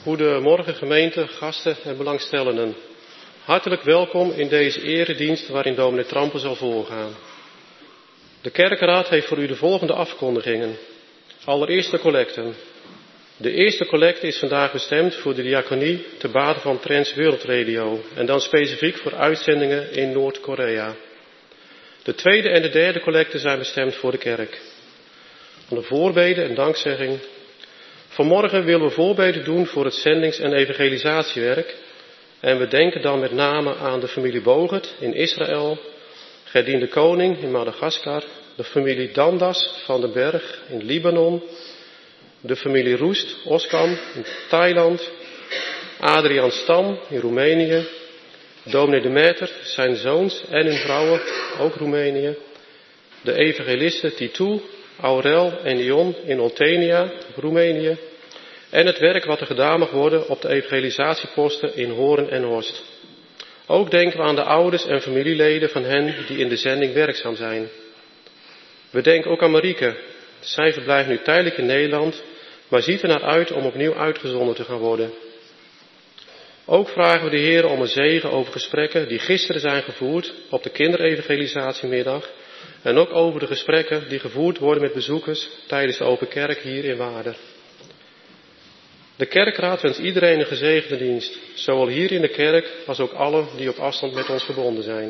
Goedemorgen gemeente, gasten en belangstellenden. Hartelijk welkom in deze eredienst waarin dominee Trampen zal voorgaan. De kerkenraad heeft voor u de volgende afkondigingen. Allereerst de collecten. De eerste collecte is vandaag bestemd voor de diaconie te bate van Trans World Radio en dan specifiek voor uitzendingen in Noord-Korea. De tweede en de derde collecte zijn bestemd voor de kerk. Van de voorbeden en dankzegging. Vanmorgen willen we voorbeden doen voor het zendings- en evangelisatiewerk. En we denken dan met name aan de familie Bogert in Israël, Gerdien de Koning in Madagaskar, de familie Dandas van den Berg in Libanon, de familie Roest, Oskam in Thailand, Adriaan Stam in Roemenië, dominee de Meter, zijn zoons en hun vrouwen, ook Roemenië, de evangelisten Titu, Aurel en Ion in Oltenia, Roemenië, en het werk wat er gedaan mag worden op de evangelisatieposten in Hoorn en Horst. Ook denken we aan de ouders en familieleden van hen die in de zending werkzaam zijn. We denken ook aan Marieke. Zij verblijft nu tijdelijk in Nederland, maar ziet er naar uit om opnieuw uitgezonden te gaan worden. Ook vragen we de Heer om een zegen over gesprekken die gisteren zijn gevoerd op de kinderevangelisatiemiddag en ook over de gesprekken die gevoerd worden met bezoekers tijdens de Open Kerk hier in Waarder. De kerkraad wenst iedereen een gezegende dienst, zowel hier in de kerk als ook allen die op afstand met ons verbonden zijn.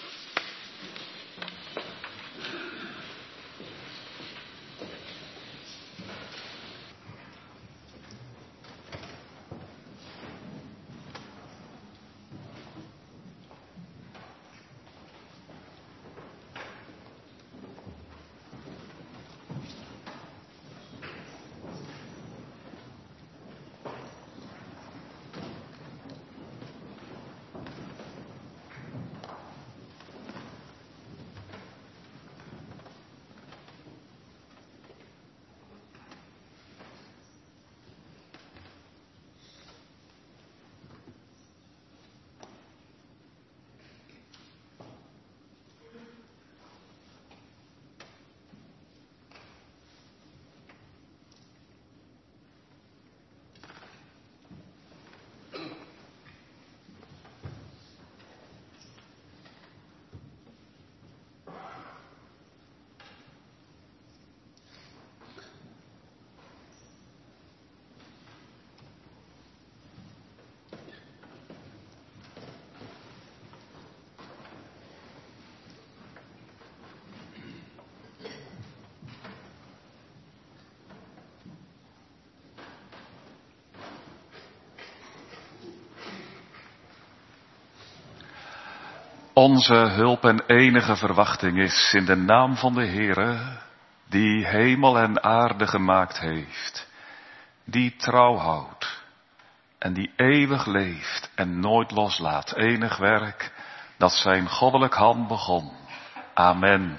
Onze hulp en enige verwachting is in de naam van de Heere, die hemel en aarde gemaakt heeft, die trouw houdt en die eeuwig leeft en nooit loslaat enig werk dat zijn goddelijk hand begon. Amen.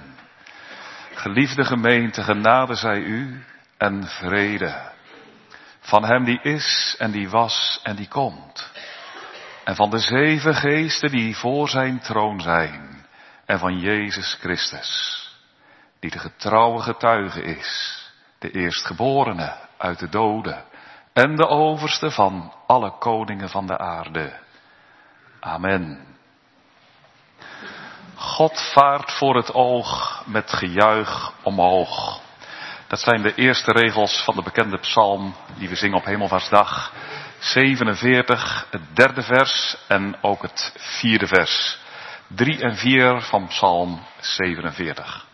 Geliefde gemeente, genade zij u en vrede van hem die is en die was en die komt. En van de 7 geesten die voor zijn troon zijn. En van Jezus Christus, die de getrouwe getuige is. De eerstgeborene uit de doden. En de overste van alle koningen van de aarde. Amen. God vaart voor het oog met gejuich omhoog. Dat zijn de eerste regels van de bekende psalm die we zingen op Hemelvaartsdag. 47, het 3e vers en ook het 4e vers. 3 en 4 van psalm 47.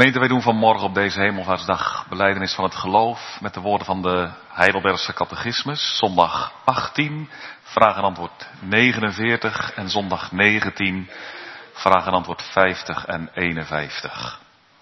Gemeente, wij doen vanmorgen op deze hemelvaartsdag belijdenis van het geloof met de woorden van de Heidelbergse catechismus. Zondag 18, vraag en antwoord 49 en zondag 19, vraag en antwoord 50 en 51.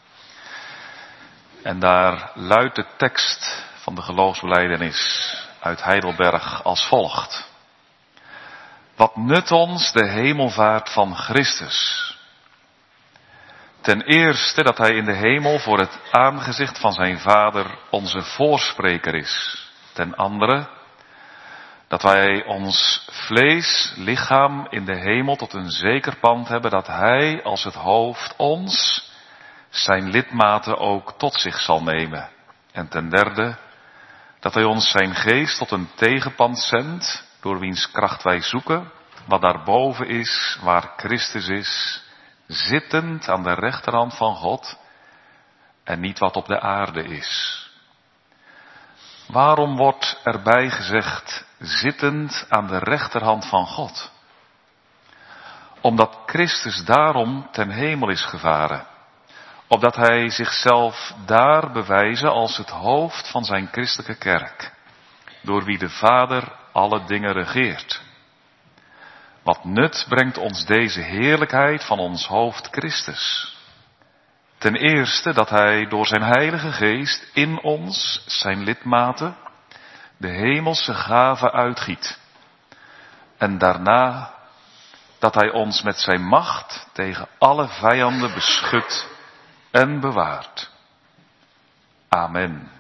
En daar luidt de tekst van de geloofsbelijdenis uit Heidelberg als volgt. Wat nut ons de hemelvaart van Christus? Ten eerste dat hij in de hemel voor het aangezicht van zijn Vader onze voorspreker is. Ten andere dat wij ons vlees, lichaam in de hemel tot een zeker pand hebben dat hij als het hoofd ons, zijn lidmaten ook tot zich zal nemen. En ten derde dat hij ons zijn geest tot een tegenpand zendt, door wiens kracht wij zoeken, wat daarboven is, waar Christus is, zittend aan de rechterhand van God en niet wat op de aarde is. Waarom wordt erbij gezegd zittend aan de rechterhand van God? Omdat Christus daarom ten hemel is gevaren, opdat hij zichzelf daar bewijzen als het hoofd van zijn christelijke kerk, door wie de Vader alle dingen regeert. Wat nut brengt ons deze heerlijkheid van ons hoofd Christus? Ten eerste dat hij door zijn Heilige Geest in ons, zijn lidmaten, de hemelse gave uitgiet. En daarna dat hij ons met zijn macht tegen alle vijanden beschut en bewaart. Amen.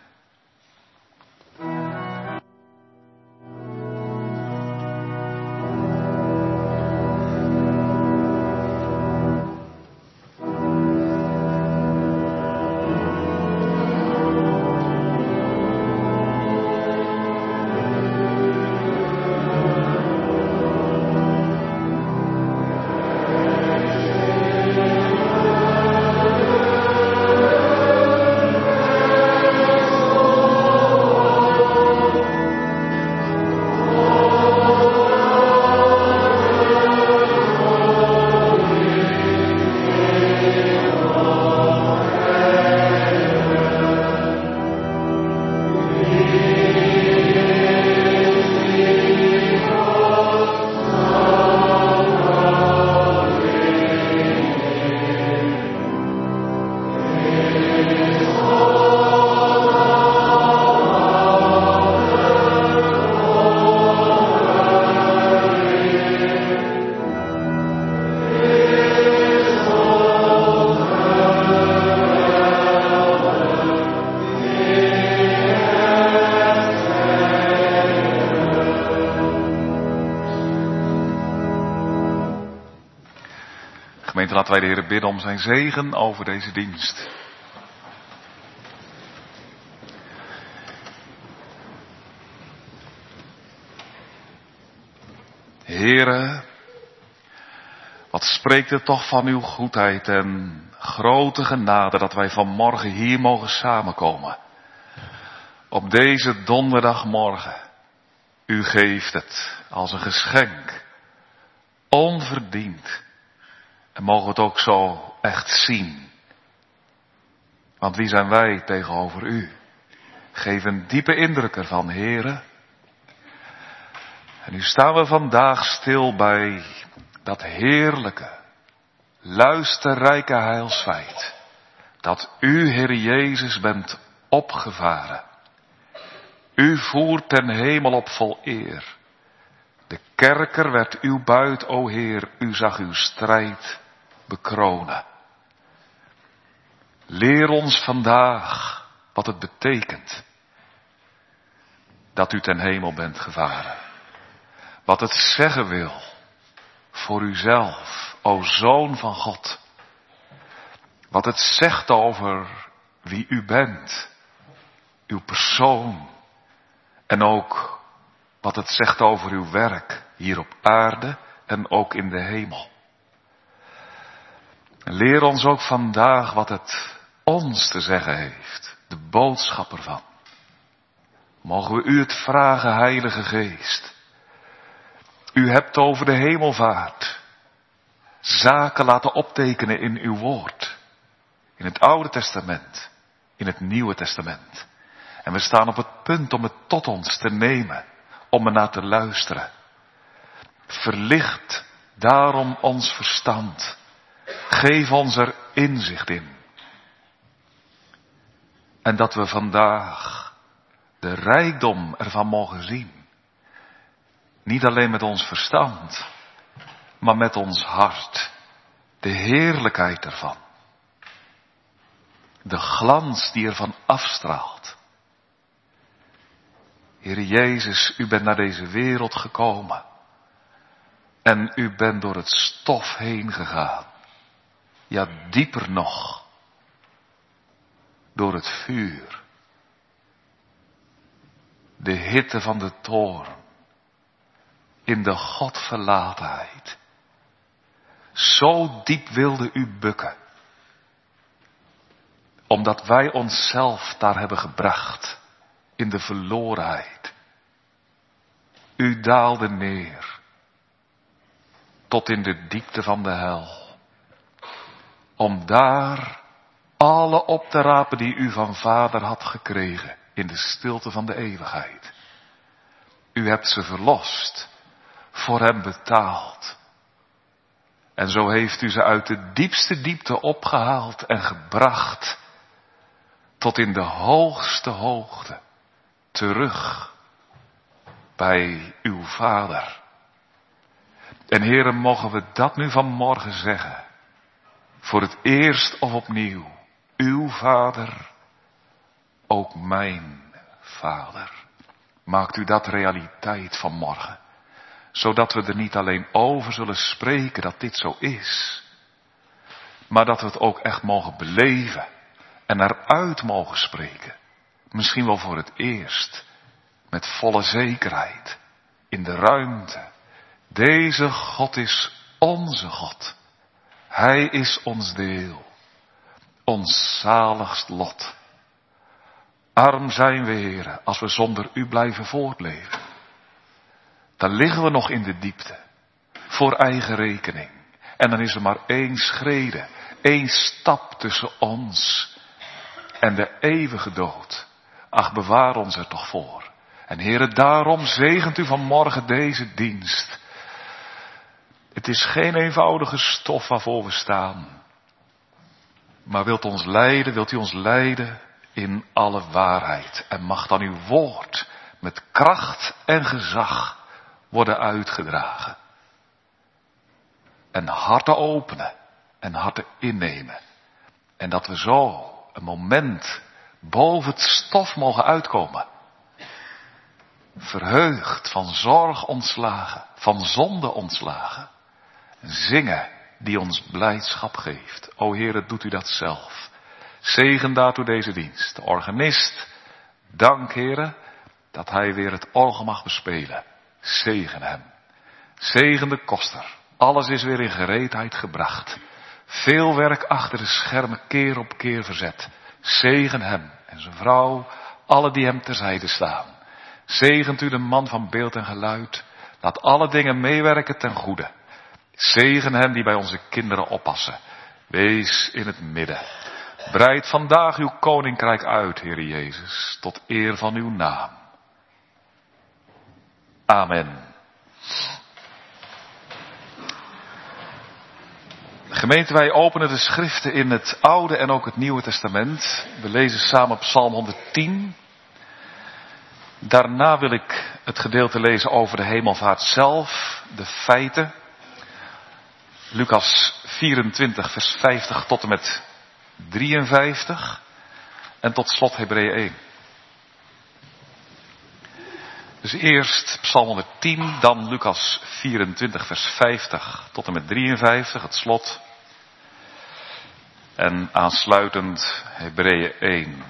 Gemeente, laten wij de Heer bidden om zijn zegen over deze dienst. Heere, wat spreekt het toch van uw goedheid en grote genade dat wij vanmorgen hier mogen samenkomen. Op deze donderdagmorgen. U geeft het als een geschenk, onverdiend. En mogen we het ook zo echt zien. Want wie zijn wij tegenover u? Geef een diepe indruk ervan, Heere. En nu staan we vandaag stil bij dat heerlijke, luisterrijke heilsfeit. Dat u, Heer Jezus, bent opgevaren. U voert ten hemel op vol eer. De kerker werd uw buit, o Heer, u zag uw strijd bekronen. Leer ons vandaag wat het betekent dat u ten hemel bent gevaren. Wat het zeggen wil voor uzelf, o Zoon van God. Wat het zegt over wie u bent, uw persoon. En ook wat het zegt over uw werk hier op aarde en ook in de hemel. Leer ons ook vandaag wat het ons te zeggen heeft, de boodschap ervan. Mogen we u het vragen, Heilige Geest. U hebt over de hemelvaart zaken laten optekenen in uw woord. In het Oude Testament. In het Nieuwe Testament. En we staan op het punt om het tot ons te nemen. Om er naar te luisteren. Verlicht daarom ons verstand. Geef ons er inzicht in. En dat we vandaag de rijkdom ervan mogen zien. Niet alleen met ons verstand, maar met ons hart. De heerlijkheid ervan. De glans die ervan afstraalt. Heere Jezus, u bent naar deze wereld gekomen. En u bent door het stof heen gegaan. Ja, dieper nog. Door het vuur. De hitte van de toorn. In de godverlatenheid. Zo diep wilde u bukken. Omdat wij onszelf daar hebben gebracht. In de verlorenheid. U daalde neer. Tot in de diepte van de hel. Om daar alle op te rapen die u van Vader had gekregen. In de stilte van de eeuwigheid. U hebt ze verlost. Voor hem betaald. En zo heeft u ze uit de diepste diepte opgehaald en gebracht. Tot in de hoogste hoogte. Terug. Bij uw Vader. En Heere, mogen we dat nu vanmorgen zeggen. Voor het eerst of opnieuw. Uw Vader. Ook mijn Vader. Maakt u dat realiteit vanmorgen. Zodat we er niet alleen over zullen spreken dat dit zo is. Maar dat we het ook echt mogen beleven. En eruit mogen spreken. Misschien wel voor het eerst. Met volle zekerheid. In de ruimte. Deze God is onze God. Hij is ons deel. Ons zaligst lot. Arm zijn we, Heere, als we zonder u blijven voortleven. Dan liggen we nog in de diepte. Voor eigen rekening. En dan is er maar één schrede. Één stap tussen ons. En de eeuwige dood. Ach, bewaar ons er toch voor. En Heere, daarom zegent u vanmorgen deze dienst. Het is geen eenvoudige stof waarvoor we staan. Maar wilt u ons leiden in alle waarheid. En mag dan uw woord met kracht en gezag worden uitgedragen. En harten openen en harten innemen. En dat we zo een moment boven het stof mogen uitkomen. Verheugd, van zorg ontslagen, van zonde ontslagen. Zingen die ons blijdschap geeft. O Heere, doet u dat zelf. Zegen daartoe deze dienst. De organist, dank Heere, dat hij weer het orgel mag bespelen. Zegen hem. Zegen de koster. Alles is weer in gereedheid gebracht. Veel werk achter de schermen keer op keer verzet. Zegen hem en zijn vrouw, alle die hem terzijde staan. Zegent u de man van beeld en geluid. Laat alle dingen meewerken ten goede. Zegen hen die bij onze kinderen oppassen. Wees in het midden. Breid vandaag uw koninkrijk uit, Heere Jezus, tot eer van uw naam. Amen. Gemeente, wij openen de schriften in het Oude en ook het Nieuwe Testament. We lezen samen Psalm 110. Daarna wil ik het gedeelte lezen over de hemelvaart zelf, de feiten. Lucas 24 vers 50 tot en met 53. En tot slot Hebreeën 1. Dus eerst Psalm 110, dan Lucas 24 vers 50 tot en met 53, het slot. En aansluitend Hebreeën 1.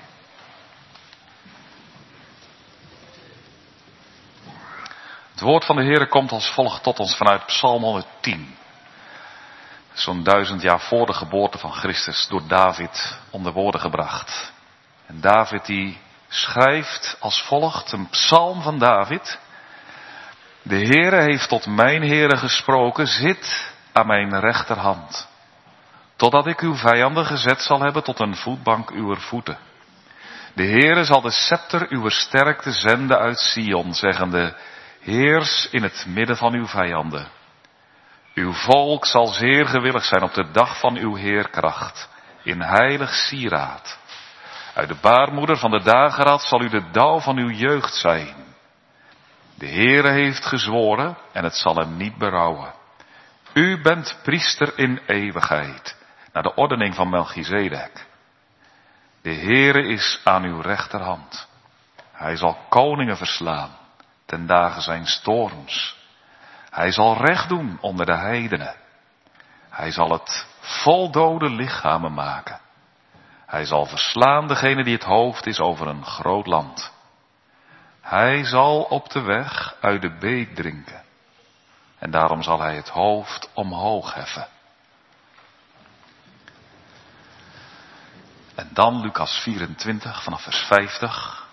Het woord van de Heere komt als volgt tot ons vanuit Psalm 110. Zo'n 1000 jaar voor de geboorte van Christus door David onder woorden gebracht. En David die schrijft als volgt, een psalm van David. De Heere heeft tot mijn Heere gesproken, zit aan mijn rechterhand. totdat ik uw vijanden gezet zal hebben tot een voetbank uwer voeten. De Heere zal de scepter uw sterkte zenden uit Sion, zeggende, heers in het midden van uw vijanden. Uw volk zal zeer gewillig zijn op de dag van uw heerkracht, in heilig sieraad. Uit de baarmoeder van de dageraad zal u de dauw van uw jeugd zijn. De Heere heeft gezworen en het zal hem niet berouwen. U bent priester in eeuwigheid, naar de ordening van Melchizedek. De Heere is aan uw rechterhand. Hij zal koningen verslaan, ten dagen zijn toorns. Hij zal recht doen onder de heidenen. Hij zal het vol dode lichamen maken. Hij zal verslaan degene die het hoofd is over een groot land. Hij zal op de weg uit de beek drinken. En daarom zal hij het hoofd omhoog heffen. En dan Lucas 24 vanaf vers 50.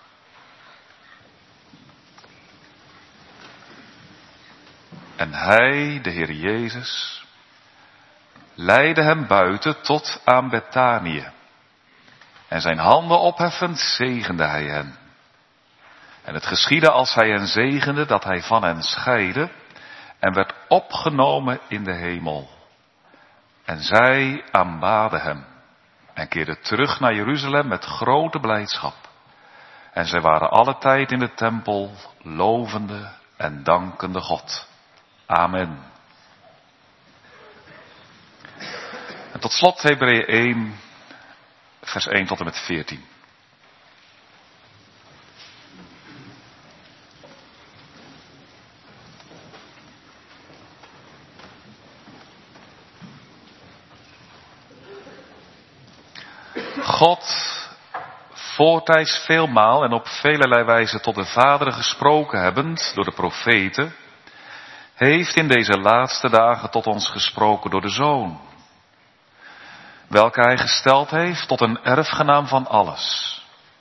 En hij, de Heer Jezus, leidde hem buiten tot aan Betanië. En zijn handen opheffend zegende hij hen. En het geschiedde als hij hen zegende dat hij van hen scheidde en werd opgenomen in de hemel. En zij aanbaden hem en keerden terug naar Jeruzalem met grote blijdschap. En zij waren alle tijd in de tempel lovende en dankende God. Amen. En tot slot Hebreeën 1, vers 1 tot en met 14. God, voortijds veelmaal en op velerlei wijze tot de vaderen gesproken hebbend door de profeten, heeft in deze laatste dagen tot ons gesproken door de Zoon, welke hij gesteld heeft tot een erfgenaam van alles,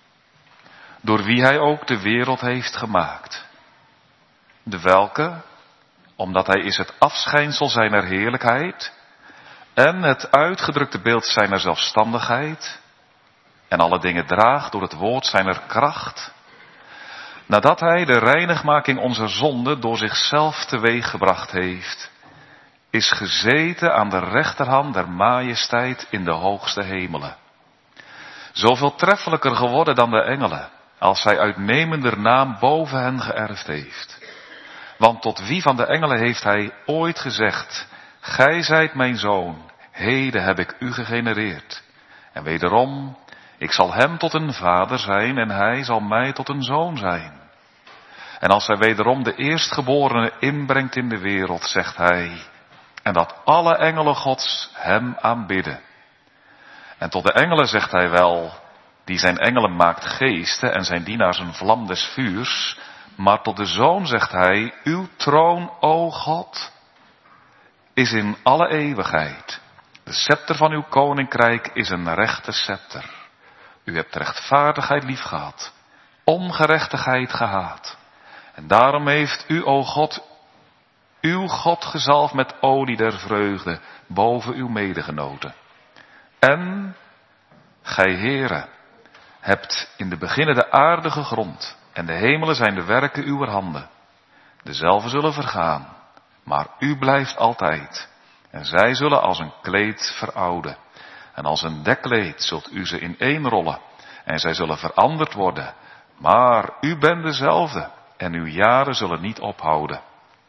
door wie hij ook de wereld heeft gemaakt, de welke, omdat hij is het afschijnsel zijner heerlijkheid en het uitgedrukte beeld zijner zelfstandigheid en alle dingen draagt door het woord zijner kracht, nadat hij de reinigmaking onze zonde door zichzelf teweeggebracht heeft, is gezeten aan de rechterhand der majesteit in de hoogste hemelen. Zoveel treffelijker geworden dan de engelen, als hij uitnemender naam boven hen geërfd heeft. Want tot wie van de engelen heeft hij ooit gezegd, gij zijt mijn zoon, heden heb ik u gegenereerd. En wederom, ik zal hem tot een vader zijn en hij zal mij tot een zoon zijn. En als hij wederom de eerstgeborene inbrengt in de wereld, zegt hij, en dat alle engelen Gods hem aanbidden. En tot de engelen zegt hij wel, die zijn engelen maakt geesten en zijn dienaars een vlam des vuurs. Maar tot de Zoon zegt hij, uw troon, o God, is in alle eeuwigheid. De scepter van uw koninkrijk is een rechte scepter. U hebt rechtvaardigheid liefgehad, ongerechtigheid gehaat. En daarom heeft u, o God, uw God gezalfd met olie der vreugde boven uw medegenoten. En gij, Heere, hebt in de beginnen de aarde gegrond en de hemelen zijn de werken uwer handen. Dezelve zullen vergaan, maar u blijft altijd. En zij zullen als een kleed verouden. En als een dekkleed zult u ze ineenrollen. En zij zullen veranderd worden. Maar u bent dezelfde en uw jaren zullen niet ophouden.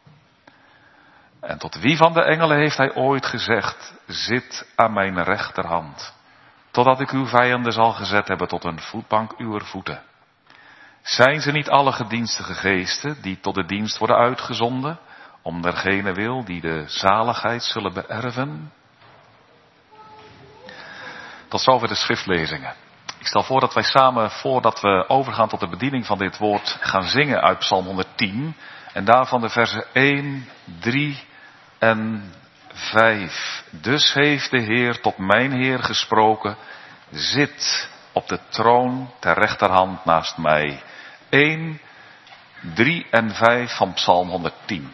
En tot wie van de engelen heeft hij ooit gezegd, zit aan mijn rechterhand, totdat ik uw vijanden zal gezet hebben tot een voetbank uwer voeten. Zijn ze niet alle gedienstige geesten die tot de dienst worden uitgezonden, om dergene wil die de zaligheid zullen beërven? Tot zover de schriftlezingen. Ik stel voor dat wij samen, voordat we overgaan tot de bediening van dit woord, gaan zingen uit Psalm 110. En daarvan de versen 1, 3 en 5. Dus heeft de Heer tot mijn Heer gesproken, zit op de troon ter rechterhand naast mij. 1, 3 en 5 van Psalm 110.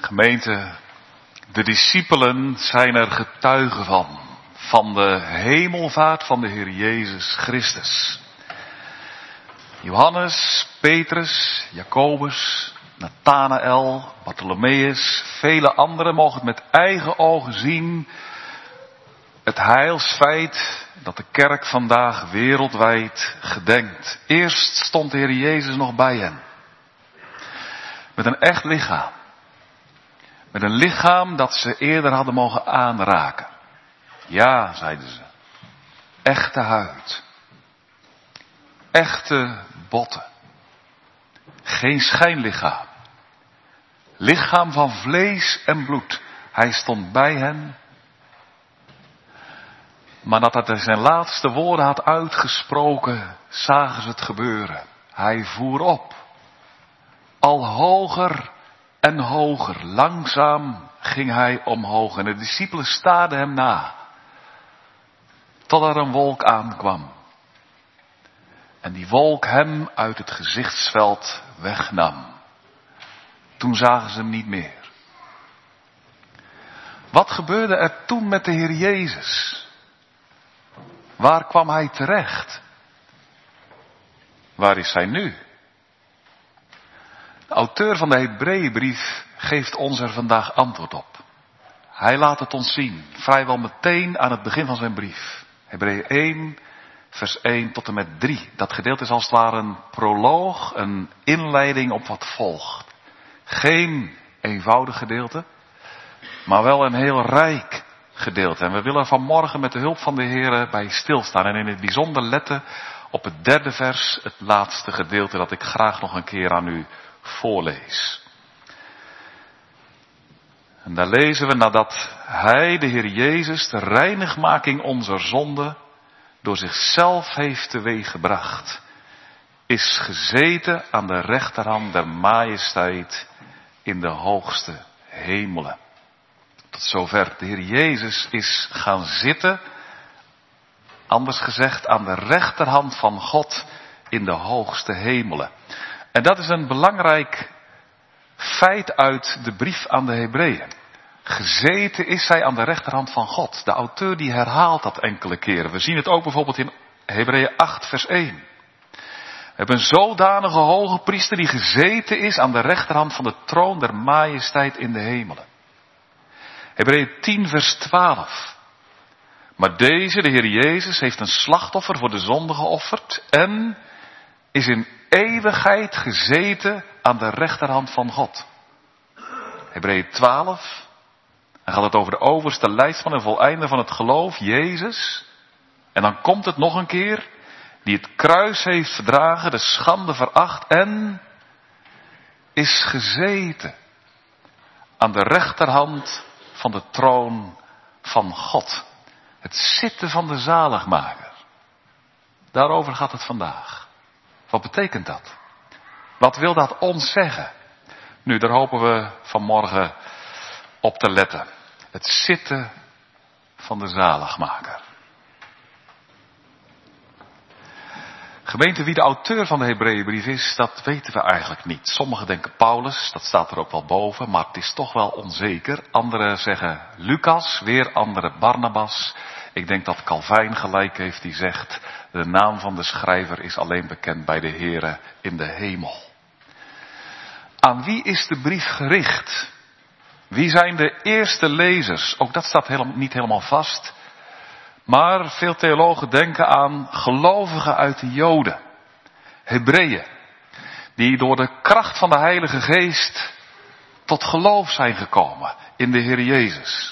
Gemeente, de discipelen zijn er getuigen van de hemelvaart van de Heer Jezus Christus. Johannes, Petrus, Jacobus, Nathanael, Bartholomeus, vele anderen mogen het met eigen ogen zien. Het heilsfeit dat de kerk vandaag wereldwijd gedenkt. Eerst stond de Heer Jezus nog bij hen. Met een echt lichaam. Met een lichaam dat ze eerder hadden mogen aanraken. Ja, zeiden ze. Echte huid. Echte botten. Geen schijnlichaam. Lichaam van vlees en bloed. Hij stond bij hen. Maar nadat hij zijn laatste woorden had uitgesproken, zagen ze het gebeuren. Hij voer op. Al hoger en hoger. Langzaam ging hij omhoog. En de discipelen staarden hem na. Tot er een wolk aankwam. En die wolk hem uit het gezichtsveld wegnam. Toen zagen ze hem niet meer. Wat gebeurde er toen met de Heer Jezus? Waar kwam hij terecht? Waar is hij nu? De auteur van de Hebreeënbrief geeft ons er vandaag antwoord op. Hij laat het ons zien, vrijwel meteen aan het begin van zijn brief. Hebreeën 1, vers 1 tot en met 3. Dat gedeelte is als het ware een proloog, een inleiding op wat volgt. Geen eenvoudig gedeelte, maar wel een heel rijk gedeelte. En we willen vanmorgen met de hulp van de Heer bij stilstaan. En in het bijzonder letten op het 3e vers, het laatste gedeelte dat ik graag nog een keer aan u voorlees. En daar lezen we: nadat hij, de Heer Jezus, de reinigmaking onze zonde door zichzelf heeft teweeggebracht, is gezeten aan de rechterhand der majesteit in de hoogste hemelen. Tot zover. De Heer Jezus is gaan zitten, anders gezegd aan de rechterhand van God in de hoogste hemelen. En dat is een belangrijk feit uit de brief aan de Hebreeën. Gezeten is hij aan de rechterhand van God. De auteur die herhaalt dat enkele keren. We zien het ook bijvoorbeeld in Hebreeën 8 vers 1. We hebben een zodanige hoge priester die gezeten is aan de rechterhand van de troon der majesteit in de hemelen. Hebreeën 10 vers 12. Maar deze, de Heer Jezus, heeft een slachtoffer voor de zonde geofferd en is in eeuwigheid gezeten aan de rechterhand van God. Hebreeën 12. Dan gaat het over de overste leidsman en voleinder van het geloof, Jezus. En dan komt het nog een keer. Die het kruis heeft verdragen, de schande veracht en is gezeten aan de rechterhand van de troon van God. Het zitten van de zaligmaker. Daarover gaat het vandaag. Wat betekent dat? Wat wil dat ons zeggen? Nu, daar hopen we vanmorgen op te letten. Het zitten van de zaligmaker. Gemeente, wie de auteur van de Hebreeënbrief is, dat weten we eigenlijk niet. Sommigen denken Paulus, dat staat er ook wel boven, maar het is toch wel onzeker. Anderen zeggen Lucas, weer anderen Barnabas. Ik denk dat Calvijn gelijk heeft die zegt, de naam van de schrijver is alleen bekend bij de Here in de hemel. Aan wie is de brief gericht? Wie zijn de eerste lezers? Ook dat staat niet helemaal vast. Maar veel theologen denken aan gelovigen uit de Joden. Hebreeën. Die door de kracht van de Heilige Geest tot geloof zijn gekomen in de Heer Jezus.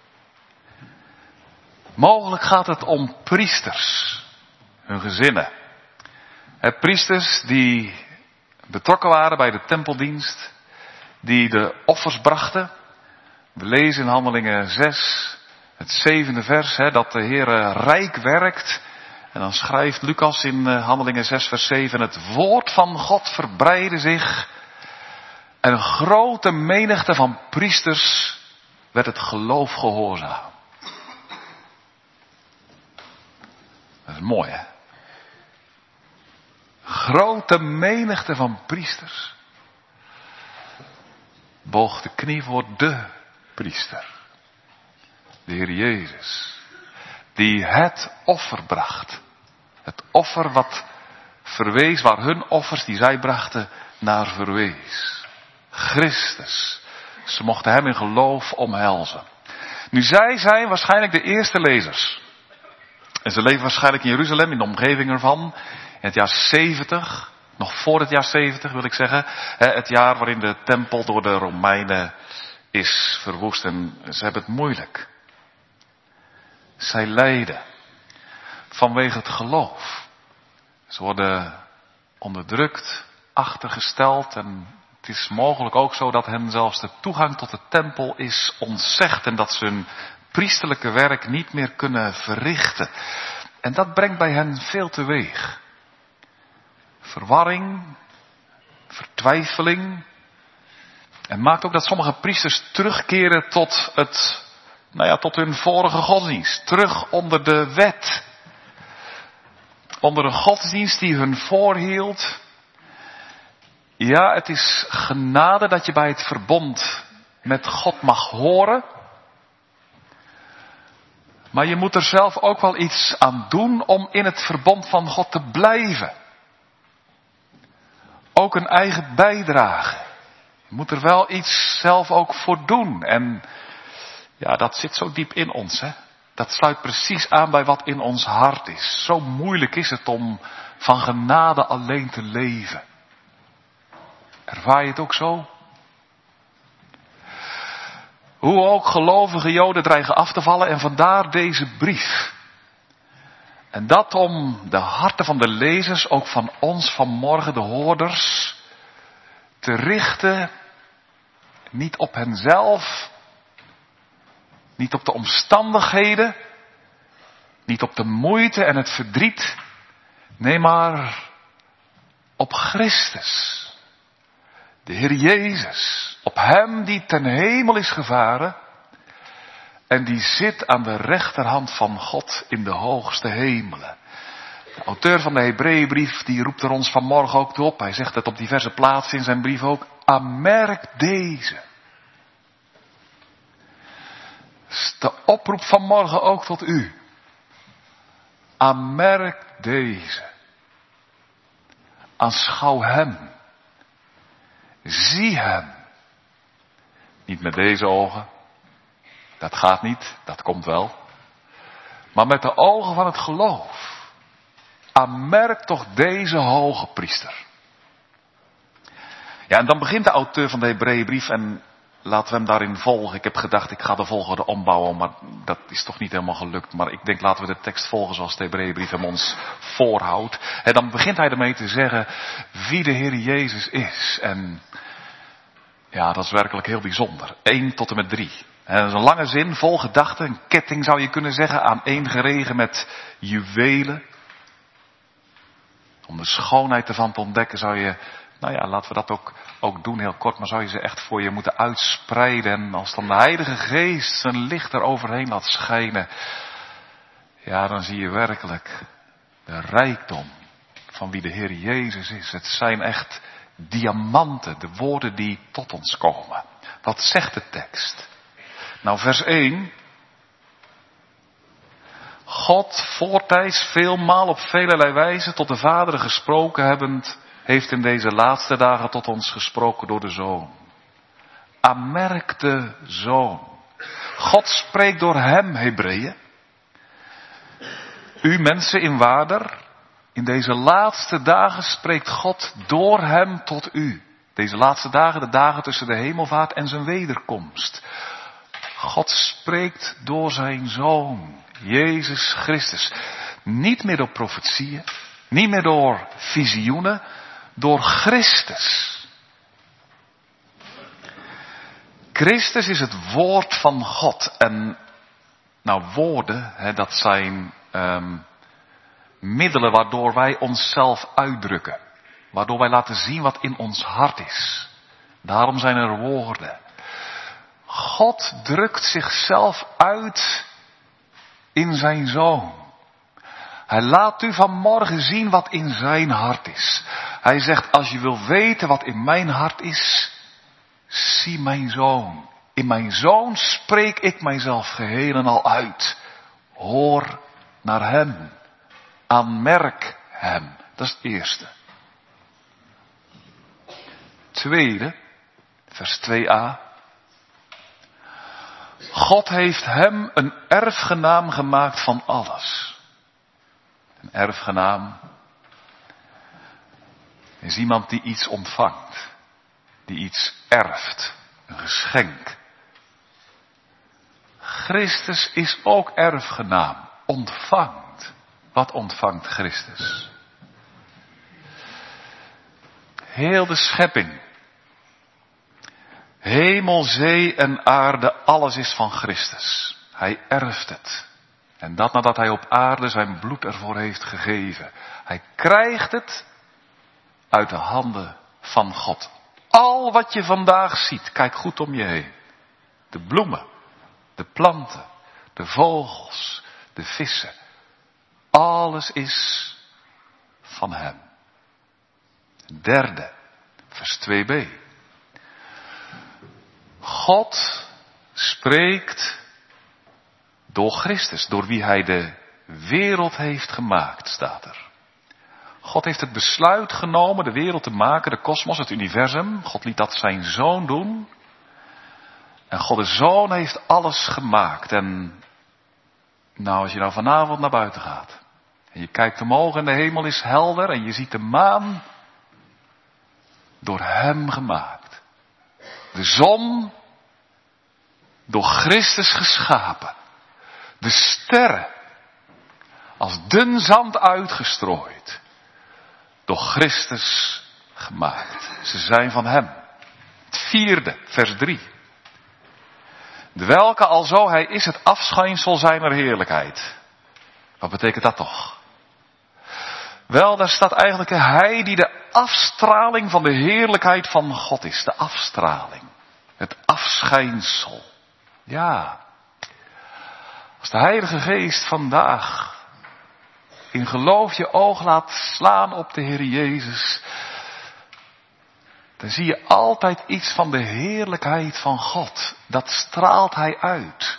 Mogelijk gaat het om priesters. Hun gezinnen. Priesters die betrokken waren bij de tempeldienst. Die de offers brachten. We lezen in Handelingen 6, het 7e vers, dat de Heer rijk werkt. En dan schrijft Lucas in Handelingen 6 vers 7, het woord van God verbreidde zich. En een grote menigte van priesters werd het geloof gehoorzaam. Dat is mooi, hè? Grote menigte van priesters. boog de knie voor de priester. De Heer Jezus. Die het offer bracht. Het offer wat verwees, waar hun offers die zij brachten naar verwees. Christus. Ze mochten hem in geloof omhelzen. Nu zij zijn waarschijnlijk de eerste lezers. En ze leven waarschijnlijk in Jeruzalem, in de omgeving ervan. In het jaar 70, nog voor het jaar 70 wil ik zeggen. Het jaar waarin de tempel door de Romeinen is verwoest. En ze hebben het moeilijk. Zij lijden vanwege het geloof. Ze worden onderdrukt, achtergesteld en het is mogelijk ook zo dat hen zelfs de toegang tot de tempel is ontzegd en dat ze hun priesterlijke werk niet meer kunnen verrichten. En dat brengt bij hen veel teweeg. Verwarring, vertwijfeling. En maakt ook dat sommige priesters terugkeren tot hun vorige godsdienst. Terug onder de wet. Onder een godsdienst die hun voorhield. Ja, het is genade dat je bij het verbond met God mag horen. Maar je moet er zelf ook wel iets aan doen om in het verbond van God te blijven. Ook een eigen bijdrage. Je moet er wel iets zelf ook voor doen. En ja, dat zit zo diep in ons, hè. Dat sluit precies aan bij wat in ons hart is. Zo moeilijk is het om van genade alleen te leven. Ervaar je het ook zo? Hoe ook gelovige Joden dreigen af te vallen en vandaar deze brief. En dat om de harten van de lezers, ook van ons vanmorgen, de hoorders, te richten, niet op henzelf, niet op de omstandigheden, niet op de moeite en het verdriet, nee maar op Christus. De Heer Jezus, op hem die ten hemel is gevaren en die zit aan de rechterhand van God in de hoogste hemelen. De auteur van de Hebreeënbrief die roept er ons vanmorgen ook toe op. Hij zegt het op diverse plaatsen in zijn brief ook. Aanmerk deze. Is de oproep vanmorgen ook tot u. Aanmerk deze. Aanschouw hem. Zie hem. Niet met deze ogen. Dat gaat niet, dat komt wel. Maar met de ogen van het geloof. Aanmerk toch deze hoge priester. Ja, en dan begint de auteur van de Hebreeënbrief en laten we hem daarin volgen. Ik heb gedacht, ik ga de volgorde ombouwen, maar dat is toch niet helemaal gelukt. Maar ik denk, laten we de tekst volgen zoals de Hebreeënbrief hem ons voorhoudt. En dan begint hij ermee te zeggen wie de Heer Jezus is. En ja, dat is werkelijk heel bijzonder. 1 tot en met 3. En dat is een lange zin, vol gedachten, een ketting zou je kunnen zeggen, aaneengeregen met juwelen. Om de schoonheid ervan te ontdekken zou je, laten we dat ook doen heel kort, maar zou je ze echt voor je moeten uitspreiden. En als dan de Heilige Geest zijn licht eroverheen laat schijnen, ja, dan zie je werkelijk de rijkdom van wie de Heer Jezus is. Het zijn echt diamanten, de woorden die tot ons komen. Wat zegt de tekst? Nou, vers 1. God voortijds veelmaal op velerlei wijze tot de vaderen gesproken hebbend, heeft in deze laatste dagen tot ons gesproken door de Zoon. Aanmerk de Zoon. God spreekt door hem, Hebreeën. U mensen in Waarder, in deze laatste dagen spreekt God door hem tot u. Deze laatste dagen, de dagen tussen de hemelvaart en zijn wederkomst. God spreekt door zijn Zoon, Jezus Christus. Niet meer door profetieën, niet meer door visioenen, door Christus. Christus is het woord van God. En nou, woorden, dat zijn middelen waardoor wij onszelf uitdrukken. Waardoor wij laten zien wat in ons hart is. Daarom zijn er woorden. God drukt zichzelf uit in zijn Zoon. Hij laat u vanmorgen zien wat in zijn hart is. Hij zegt, als je wil weten wat in mijn hart is, zie mijn zoon. In mijn zoon spreek ik mijzelf geheel en al uit. Hoor naar hem. Aanmerk hem. Dat is het eerste. Tweede, vers 2a. God heeft hem een erfgenaam gemaakt van alles. Een erfgenaam is iemand die iets ontvangt. Die iets erft. Een geschenk. Christus is ook erfgenaam. Ontvangt. Wat ontvangt Christus? Heel de schepping. Hemel, zee en aarde, alles is van Christus. Hij erft het. En dat nadat hij op aarde zijn bloed ervoor heeft gegeven. Hij krijgt het uit de handen van God. Al wat je vandaag ziet, kijk goed om je heen. De bloemen, de planten, de vogels, de vissen. Alles is van hem. Derde, vers 2b. God spreekt door Christus, door wie hij de wereld heeft gemaakt, staat er. God heeft het besluit genomen de wereld te maken, de kosmos, het universum. God liet dat zijn zoon doen. En God de zoon heeft alles gemaakt. En nou, als je nou vanavond naar buiten gaat. En je kijkt omhoog en de hemel is helder. En je ziet de maan door hem gemaakt. De zon door Christus geschapen. De sterren als dun zand uitgestrooid. Door Christus gemaakt. Ze zijn van hem. Het vierde, vers 3. De welke alzo hij is het afschijnsel zijner heerlijkheid. Wat betekent dat toch? Wel, daar staat eigenlijk hij die de afstraling van de heerlijkheid van God is. De afstraling. Het afschijnsel. Ja. Als de Heilige Geest vandaag in geloof je oog laat slaan op de Heer Jezus, dan zie je altijd iets van de heerlijkheid van God. Dat straalt hij uit.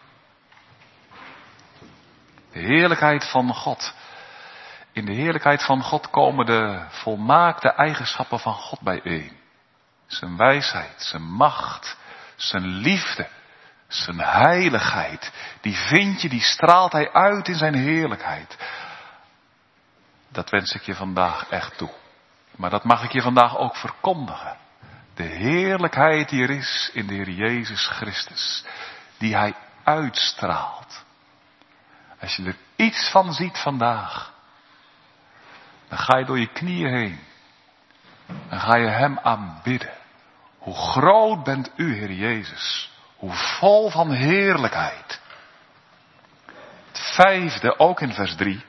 De heerlijkheid van God. In de heerlijkheid van God komen de volmaakte eigenschappen van God bijeen. Zijn wijsheid, zijn macht, zijn liefde, zijn heiligheid. Die vind je, die straalt hij uit in zijn heerlijkheid. Dat wens ik je vandaag echt toe. Maar dat mag ik je vandaag ook verkondigen. De heerlijkheid die er is in de Heer Jezus Christus. Die hij uitstraalt. Als je er iets van ziet vandaag. Dan ga je door je knieën heen. Dan ga je hem aanbidden. Hoe groot bent u, Heer Jezus. Hoe vol van heerlijkheid. Het vijfde, ook in vers 3.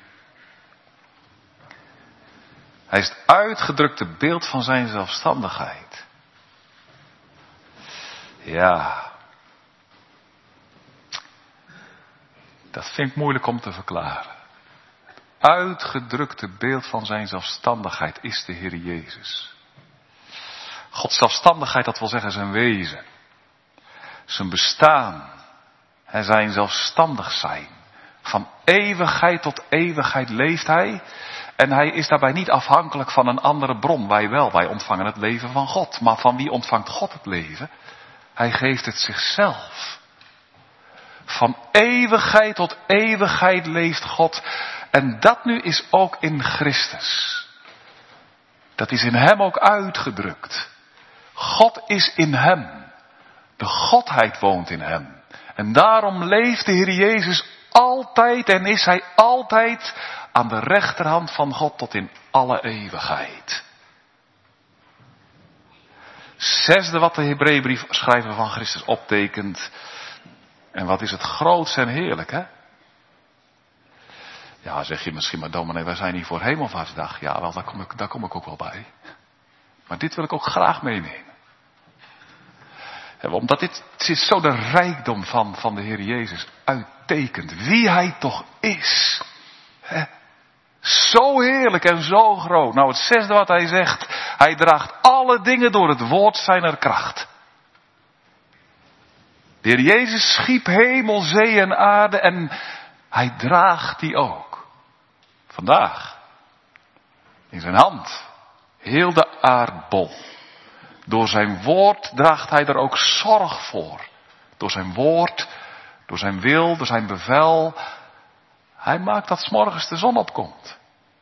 Hij is het uitgedrukte beeld van zijn zelfstandigheid. Ja. Dat vind ik moeilijk om te verklaren. Het uitgedrukte beeld van zijn zelfstandigheid is de Heer Jezus. Gods zelfstandigheid, dat wil zeggen zijn wezen. Zijn bestaan. En zijn zelfstandig zijn. Van eeuwigheid tot eeuwigheid leeft hij. En hij is daarbij niet afhankelijk van een andere bron. Wij wel, wij ontvangen het leven van God. Maar van wie ontvangt God het leven? Hij geeft het zichzelf. Van eeuwigheid tot eeuwigheid leeft God. En dat nu is ook in Christus. Dat is in hem ook uitgedrukt. God is in hem. De Godheid woont in hem. En daarom leeft de Heer Jezus altijd en is hij altijd aan de rechterhand van God tot in alle eeuwigheid. Zesde wat de Hebreeënbriefschrijver van Christus optekent. En wat is het groots en heerlijk, hè? Ja, zeg je misschien, maar dominee, wij zijn hier voor Hemelvaartsdag. Ja, wel, daar kom ik ook wel bij. Maar dit wil ik ook graag meenemen. Omdat dit zo de rijkdom van de Heer Jezus uittekent. Wie hij toch is. Zo heerlijk en zo groot. Nou, het zesde wat hij zegt. Hij draagt alle dingen door het woord zijner kracht. De Heer Jezus schiep hemel, zee en aarde en hij draagt die ook. Vandaag. In zijn hand. Heel de aardbol. Door zijn woord draagt hij er ook zorg voor. Door zijn woord, door zijn wil, door zijn bevel. Hij maakt dat 's morgens de zon opkomt.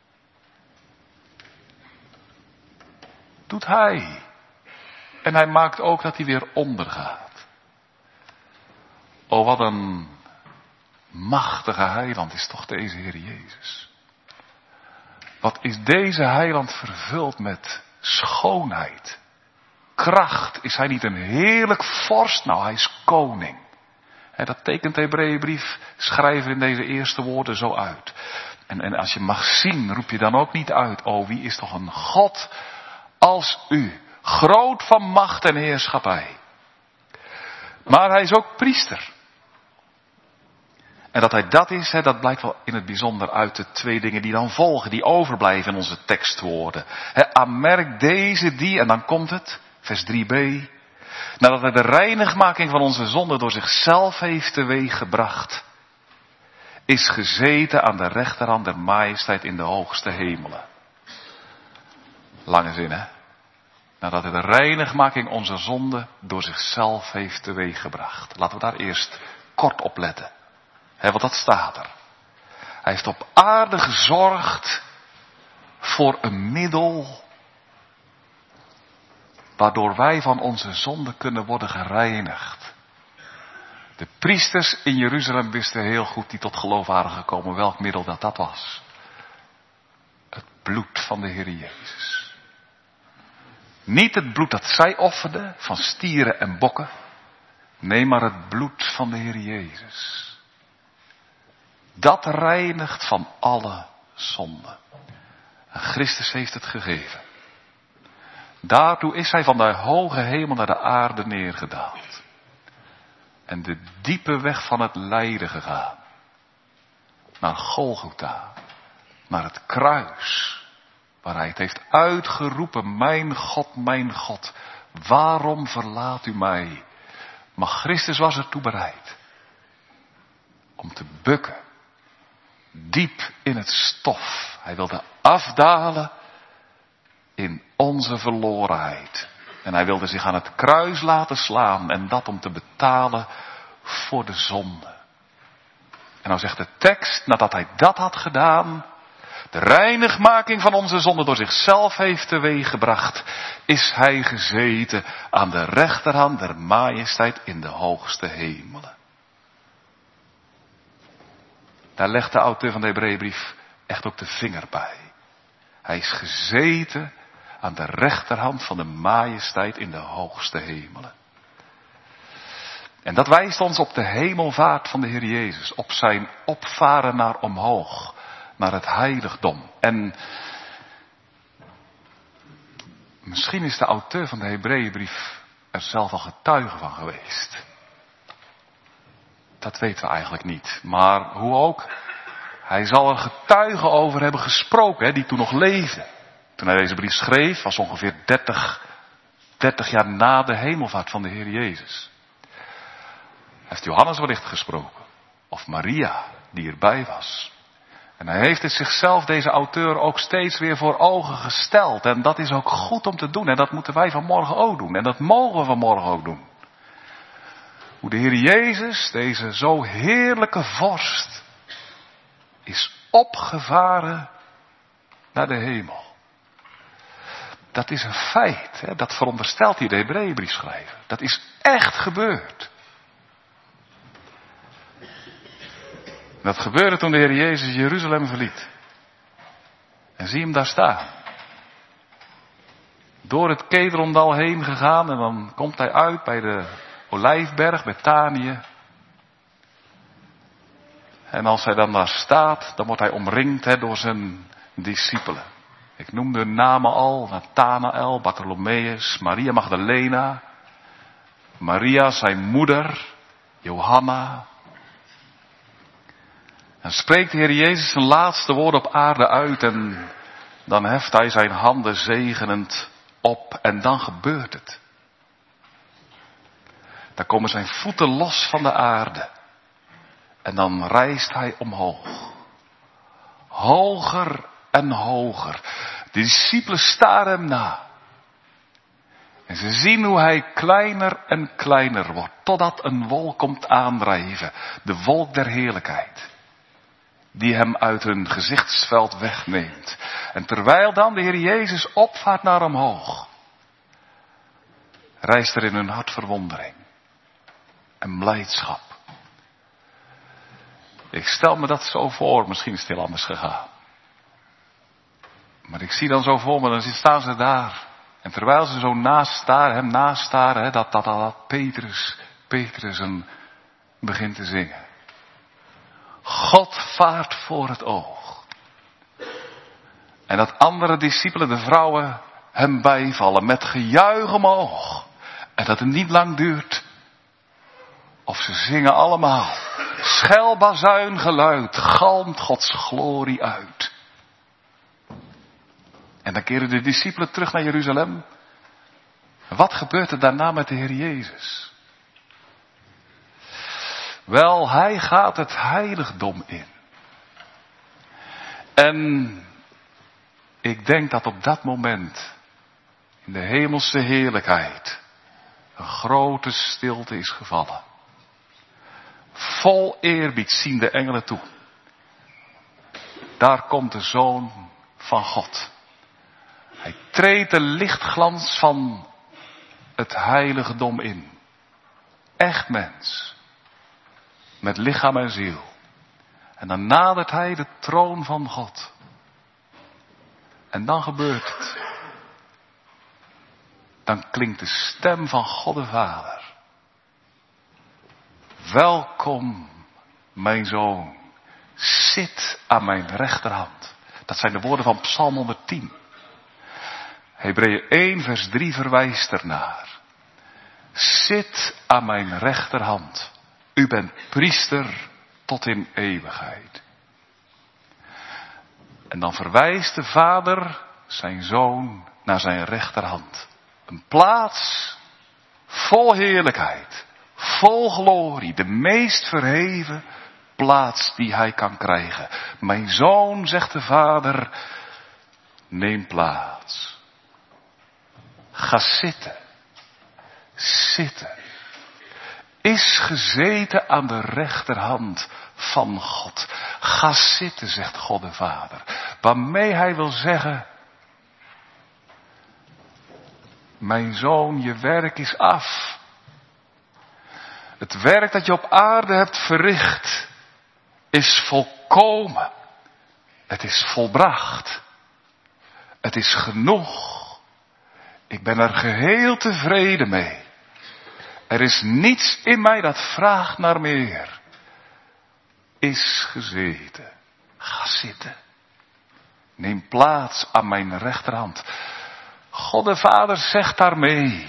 Doet hij. En hij maakt ook dat hij weer ondergaat. Oh, wat een machtige heiland is toch deze Heer Jezus. Wat is deze heiland vervuld met schoonheid. Kracht. Is hij niet een heerlijk vorst? Nou, hij is koning. En dat tekent de Hebreeënbrief schrijver in deze eerste woorden zo uit. En als je mag zien, roep je dan ook niet uit. Oh, wie is toch een God als u. Groot van macht en heerschappij. Maar hij is ook priester. En dat hij dat is, dat blijkt wel in het bijzonder uit de 2 dingen die dan volgen. Die overblijven in onze tekstwoorden. Aanmerk deze, die, en dan komt het, vers 3b. Nadat hij de reinigmaking van onze zonde door zichzelf heeft teweeggebracht. Is gezeten aan de rechterhand der majesteit in de hoogste hemelen. Lange zin, hè? Nadat hij de reinigmaking onze zonde door zichzelf heeft teweeggebracht. Laten we daar eerst kort op letten. Want dat staat er. Hij heeft op aarde gezorgd voor een middel waardoor wij van onze zonde kunnen worden gereinigd. De priesters in Jeruzalem wisten heel goed, die tot geloof waren gekomen, welk middel dat was. Het bloed van de Heer Jezus. Niet het bloed dat zij offerden van stieren en bokken. Nee, maar het bloed van de Heer Jezus. Dat reinigt van alle zonde. En Christus heeft het gegeven. Daartoe is hij van de hoge hemel naar de aarde neergedaald. En de diepe weg van het lijden gegaan. Naar Golgotha. Naar het kruis. Waar hij het heeft uitgeroepen. Mijn God, waarom verlaat u mij? Maar Christus was ertoe bereid. Om te bukken. Diep in het stof. Hij wilde afdalen in onze verlorenheid. En hij wilde zich aan het kruis laten slaan. En dat om te betalen voor de zonde. En nou zegt de tekst, nadat hij dat had gedaan, de reinigmaking van onze zonde door zichzelf heeft teweeggebracht, is hij gezeten aan de rechterhand der majesteit in de hoogste hemelen. Daar legt de auteur van de Hebreeënbrief echt ook de vinger bij. Hij is gezeten aan de rechterhand van de majesteit in de hoogste hemelen. En dat wijst ons op de hemelvaart van de Heer Jezus. Op zijn opvaren naar omhoog. Naar het heiligdom. En misschien is de auteur van de Hebreeënbrief er zelf al getuige van geweest. Dat weten we eigenlijk niet. Maar hoe ook, hij zal er getuigen over hebben gesproken, die toen nog leefden. Toen hij deze brief schreef, was ongeveer 30 jaar na de hemelvaart van de Heer Jezus. Hij heeft Johannes wellicht gesproken. Of Maria, die erbij was. En hij heeft het zichzelf, deze auteur, ook steeds weer voor ogen gesteld. En dat is ook goed om te doen. En dat moeten wij vanmorgen ook doen. En dat mogen we vanmorgen ook doen. Hoe de Heer Jezus, deze zo heerlijke vorst, is opgevaren naar de hemel. Dat is een feit. Dat veronderstelt hier de Hebreeënbrief schrijver. Dat is echt gebeurd. Dat gebeurde toen de Heer Jezus Jeruzalem verliet. En zie hem daar staan. Door het Kedrondal heen gegaan en dan komt hij uit bij de Olijfberg, Betanië. En als hij dan daar staat, dan wordt hij omringd door zijn discipelen. Ik noemde hun namen al, Nathanael, Bartholomeus, Maria Magdalena, Maria zijn moeder, Johanna. En spreekt de Heer Jezus zijn laatste woorden op aarde uit en dan heft hij zijn handen zegenend op en dan gebeurt het. Dan komen zijn voeten los van de aarde. En dan rijst hij omhoog. Hoger en hoger. De discipelen staren hem na. En ze zien hoe hij kleiner en kleiner wordt. Totdat een wolk komt aandrijven. De wolk der heerlijkheid. Die hem uit hun gezichtsveld wegneemt. En terwijl dan de Heer Jezus opvaart naar omhoog. Rijst er in hun hart verwondering. En blijdschap. Ik stel me dat zo voor. Misschien is het heel anders gegaan. Maar ik zie dan zo voor me. Dan staan ze daar. En terwijl ze zo hem naast staren, dat Petrus begint te zingen. God vaart voor het oog. En dat andere discipelen, de vrouwen, hem bijvallen met gejuich omhoog. En dat het niet lang duurt. Of ze zingen allemaal. Schel bazuingeluid, galmt Gods glorie uit. En dan keren de discipelen terug naar Jeruzalem. Wat gebeurt er daarna met de Heer Jezus? Wel, hij gaat het heiligdom in. En ik denk dat op dat moment in de hemelse heerlijkheid een grote stilte is gevallen. Vol eerbied zien de engelen toe. Daar komt de Zoon van God. Hij treedt de lichtglans van het heiligdom in. Echt mens. Met lichaam en ziel. En dan nadert hij de troon van God. En dan gebeurt het. Dan klinkt de stem van God de Vader. Welkom, mijn zoon. Zit aan mijn rechterhand. Dat zijn de woorden van Psalm 110. Hebreeën 1 vers 3 verwijst ernaar. Zit aan mijn rechterhand. U bent priester tot in eeuwigheid. En dan verwijst de Vader zijn Zoon naar zijn rechterhand. Een plaats vol heerlijkheid, vol glorie, de meest verheven plaats die hij kan krijgen. Mijn Zoon, zegt de Vader, neem plaats. Ga zitten. Zitten. Is gezeten aan de rechterhand van God. Ga zitten, zegt God de Vader. Waarmee hij wil zeggen, mijn zoon, je werk is af. Het werk dat je op aarde hebt verricht, is volkomen. Het is volbracht. Het is genoeg. Ik ben er geheel tevreden mee. Er is niets in mij dat vraagt naar meer. Is gezeten. Ga zitten. Neem plaats aan mijn rechterhand. God de Vader zegt daarmee.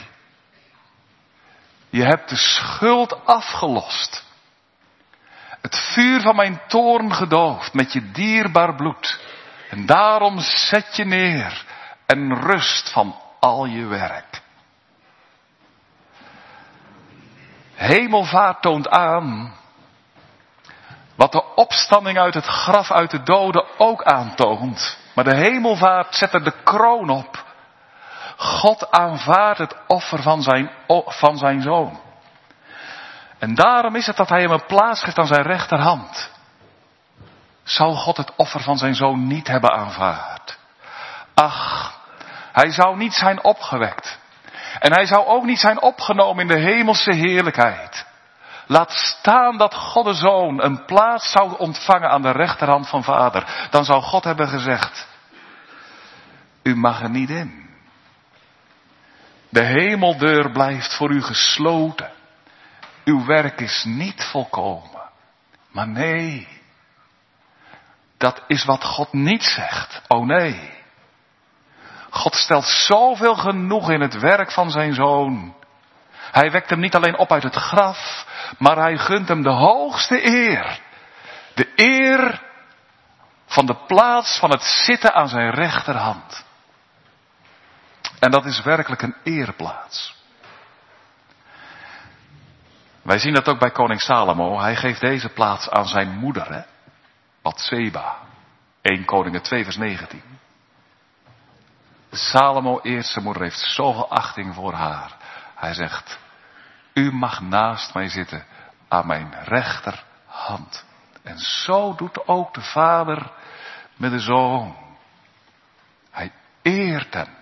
Je hebt de schuld afgelost. Het vuur van mijn toorn gedoofd met je dierbaar bloed. En daarom zet je neer en rust van al je werk. Hemelvaart toont aan wat de opstanding uit het graf uit de doden ook aantoont. Maar de hemelvaart zet er de kroon op. God aanvaardt het offer van zijn zoon. En daarom is het dat hij hem een plaats geeft aan zijn rechterhand. Zou God het offer van zijn zoon niet hebben aanvaard? Ach, hij zou niet zijn opgewekt. En hij zou ook niet zijn opgenomen in de hemelse heerlijkheid. Laat staan dat God de Zoon een plaats zou ontvangen aan de rechterhand van Vader. Dan zou God hebben gezegd, u mag er niet in. De hemeldeur blijft voor u gesloten. Uw werk is niet volkomen. Maar nee, dat is wat God niet zegt. Oh nee. God stelt zoveel genoeg in het werk van zijn zoon. Hij wekt hem niet alleen op uit het graf, maar hij gunt hem de hoogste eer. De eer van de plaats van het zitten aan zijn rechterhand. En dat is werkelijk een eerplaats. Wij zien dat ook bij koning Salomo. Hij geeft deze plaats aan zijn moeder, hè? Batseba. 1 Koningen 2 vers 19. Salomo eert zijn moeder, heeft zoveel achting voor haar. Hij zegt, u mag naast mij zitten aan mijn rechterhand. En zo doet ook de vader met de zoon. Hij eert hem.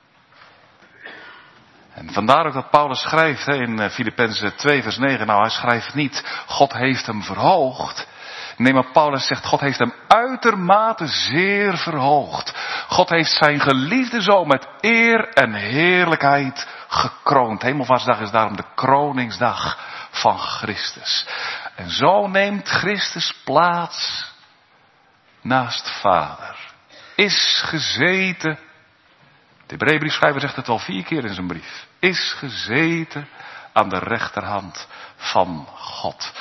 En vandaar ook dat Paulus schrijft in Filippenzen 2 vers 9. Nou, hij schrijft niet, God heeft hem verhoogd. Nee, maar Paulus zegt, God heeft hem uitermate zeer verhoogd. God heeft zijn geliefde zoon met eer en heerlijkheid gekroond. Hemelvaartsdag is daarom de kroningsdag van Christus. En zo neemt Christus plaats naast Vader. Is gezeten. De Hebreeënbriefschrijver zegt het al 4 keer in zijn brief. Is gezeten aan de rechterhand van God.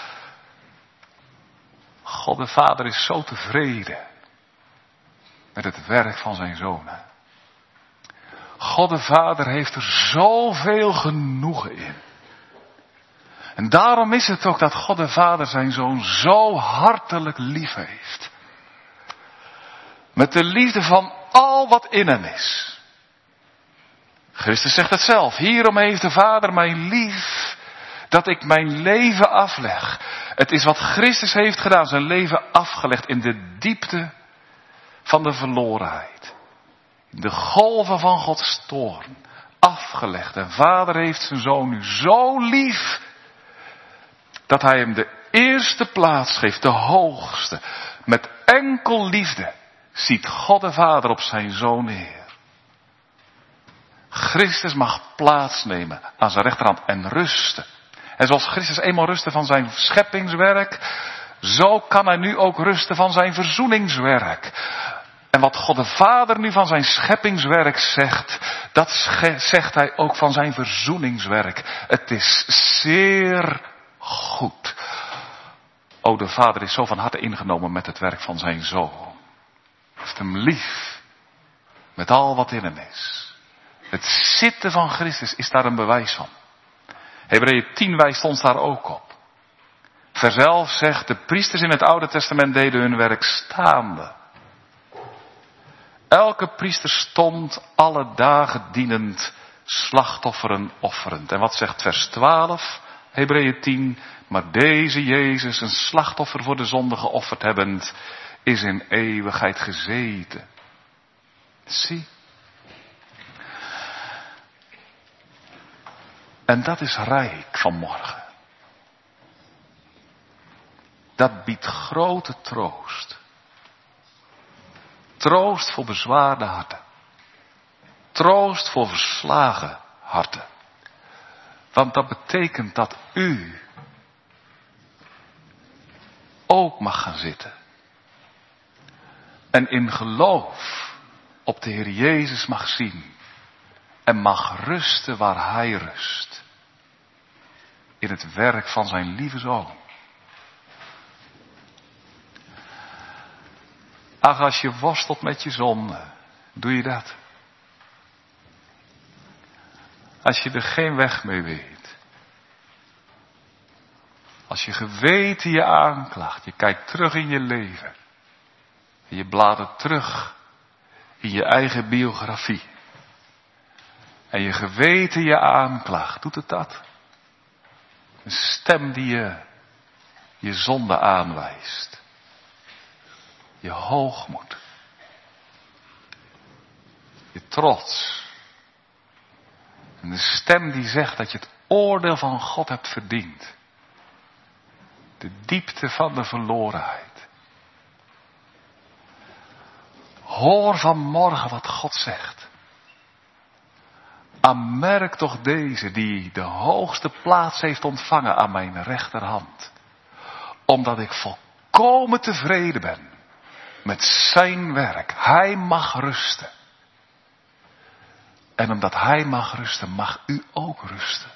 God de Vader is zo tevreden met het werk van zijn Zoon. God de Vader heeft er zoveel genoegen in. En daarom is het ook dat God de Vader zijn Zoon zo hartelijk lief heeft. Met de liefde van al wat in hem is. Christus zegt het zelf. Hierom heeft de Vader mij lief, dat ik mijn leven afleg. Het is wat Christus heeft gedaan, zijn leven afgelegd in de diepte van de verlorenheid. In de golven van Gods toorn. Afgelegd. En Vader heeft zijn Zoon nu zo lief, dat hij hem de eerste plaats geeft, de hoogste. Met enkel liefde ziet God de Vader op zijn Zoon neer. Christus mag plaatsnemen aan zijn rechterhand en rusten. En zoals Christus eenmaal rustte van zijn scheppingswerk, zo kan hij nu ook rusten van zijn verzoeningswerk. En wat God de Vader nu van zijn scheppingswerk zegt, dat zegt hij ook van zijn verzoeningswerk. Het is zeer goed. O, de Vader is zo van harte ingenomen met het werk van zijn Zoon. Hij heeft hem lief met al wat in hem is. Het zitten van Christus is daar een bewijs van. Hebreeën 10 wijst ons daar ook op. Vers 11 zegt, de priesters in het Oude Testament deden hun werk staande. Elke priester stond alle dagen dienend, slachtofferen offerend. En wat zegt vers 12, Hebreeën 10, maar deze Jezus, een slachtoffer voor de zonde geofferd hebbend, is in eeuwigheid gezeten. Zie. En dat is rijk vanmorgen. Dat biedt grote troost. Troost voor bezwaarde harten. Troost voor verslagen harten. Want dat betekent dat u ook mag gaan zitten. En in geloof op de Heer Jezus mag zien. En mag rusten waar hij rust. In het werk van zijn lieve Zoon. Ach, als je worstelt met je zonde, doe je dat. Als je er geen weg mee weet. Als je geweten je aanklaagt, je kijkt terug in je leven. En je bladert terug in je eigen biografie. En je geweten je aanklaagt, doet het dat? Een stem die je zonde aanwijst. Je hoogmoed. Je trots. En de stem die zegt dat je het oordeel van God hebt verdiend. De diepte van de verlorenheid. Hoor vanmorgen wat God zegt. Aanmerk toch deze die de hoogste plaats heeft ontvangen aan mijn rechterhand. Omdat ik volkomen tevreden ben met zijn werk. Hij mag rusten. En omdat hij mag rusten, mag u ook rusten.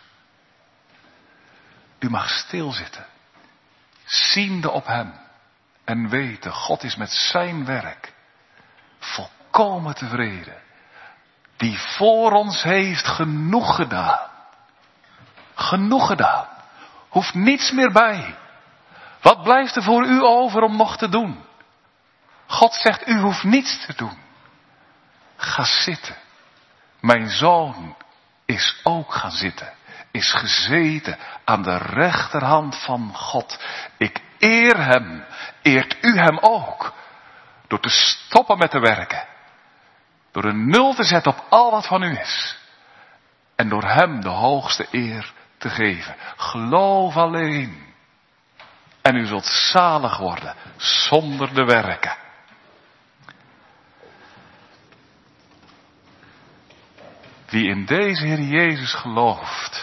U mag stilzitten. Ziende op hem. En weten, God is met zijn werk volkomen tevreden. Die voor ons heeft genoeg gedaan. Genoeg gedaan. Hoeft niets meer bij. Wat blijft er voor u over om nog te doen? God zegt, u hoeft niets te doen. Ga zitten. Mijn zoon is ook gaan zitten. Is gezeten aan de rechterhand van God. Ik eer hem. Eert u hem ook. Door te stoppen met te werken. Door een nul te zetten op al wat van u is. En door hem de hoogste eer te geven. Geloof alleen. En u zult zalig worden zonder de werken. Wie in deze Heer Jezus gelooft.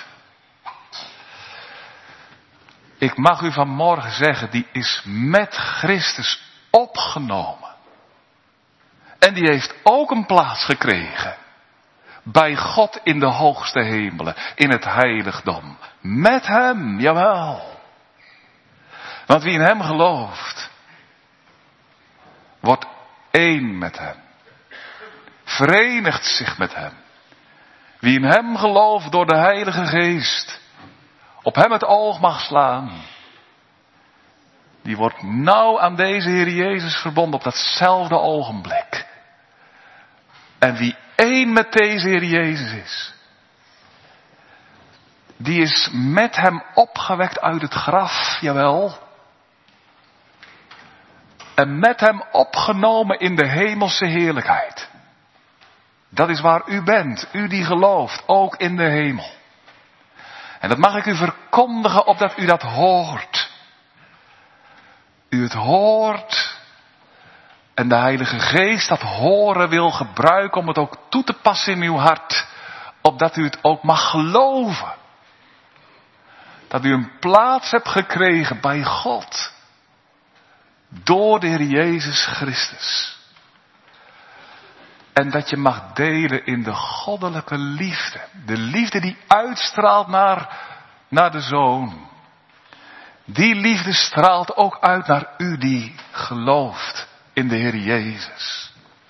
Ik mag u vanmorgen zeggen, die is met Christus opgenomen. En die heeft ook een plaats gekregen. Bij God in de hoogste hemelen, in het heiligdom. Met hem, jawel. Want wie in hem gelooft, wordt één met hem. Verenigt zich met hem. Wie in hem gelooft door de Heilige Geest, op hem het oog mag slaan. Die wordt nauw aan deze Heer Jezus verbonden op datzelfde ogenblik. En wie één met deze Heer Jezus is, die is met hem opgewekt uit het graf, jawel. En met hem opgenomen in de hemelse heerlijkheid. Dat is waar u bent, u die gelooft, ook in de hemel. En dat mag ik u verkondigen opdat u dat hoort. U het hoort. En de Heilige Geest dat horen wil gebruiken om het ook toe te passen in uw hart. Opdat u het ook mag geloven. Dat u een plaats hebt gekregen bij God. Door de Heer Jezus Christus. En dat je mag delen in de goddelijke liefde. De liefde die uitstraalt naar de Zoon. Die liefde straalt ook uit naar u die gelooft in de Heer Jezus.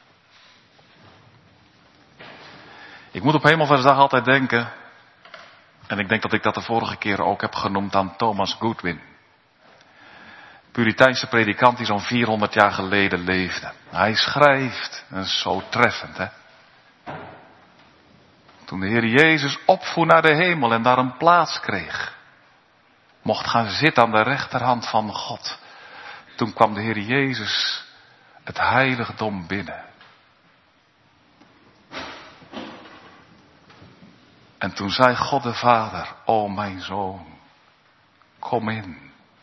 Ik moet op Hemelvaartsdag altijd denken. En ik denk dat ik dat de vorige keer ook heb genoemd aan Thomas Goodwin. Puriteinse predikant die zo'n 400 jaar geleden leefde. Hij schrijft, en dat is zo treffend, hè. Toen de Heer Jezus opvoer naar de hemel en daar een plaats kreeg. Mocht gaan zitten aan de rechterhand van God. Toen kwam de Heer Jezus het heiligdom binnen. En toen zei God de Vader, o mijn zoon, kom in.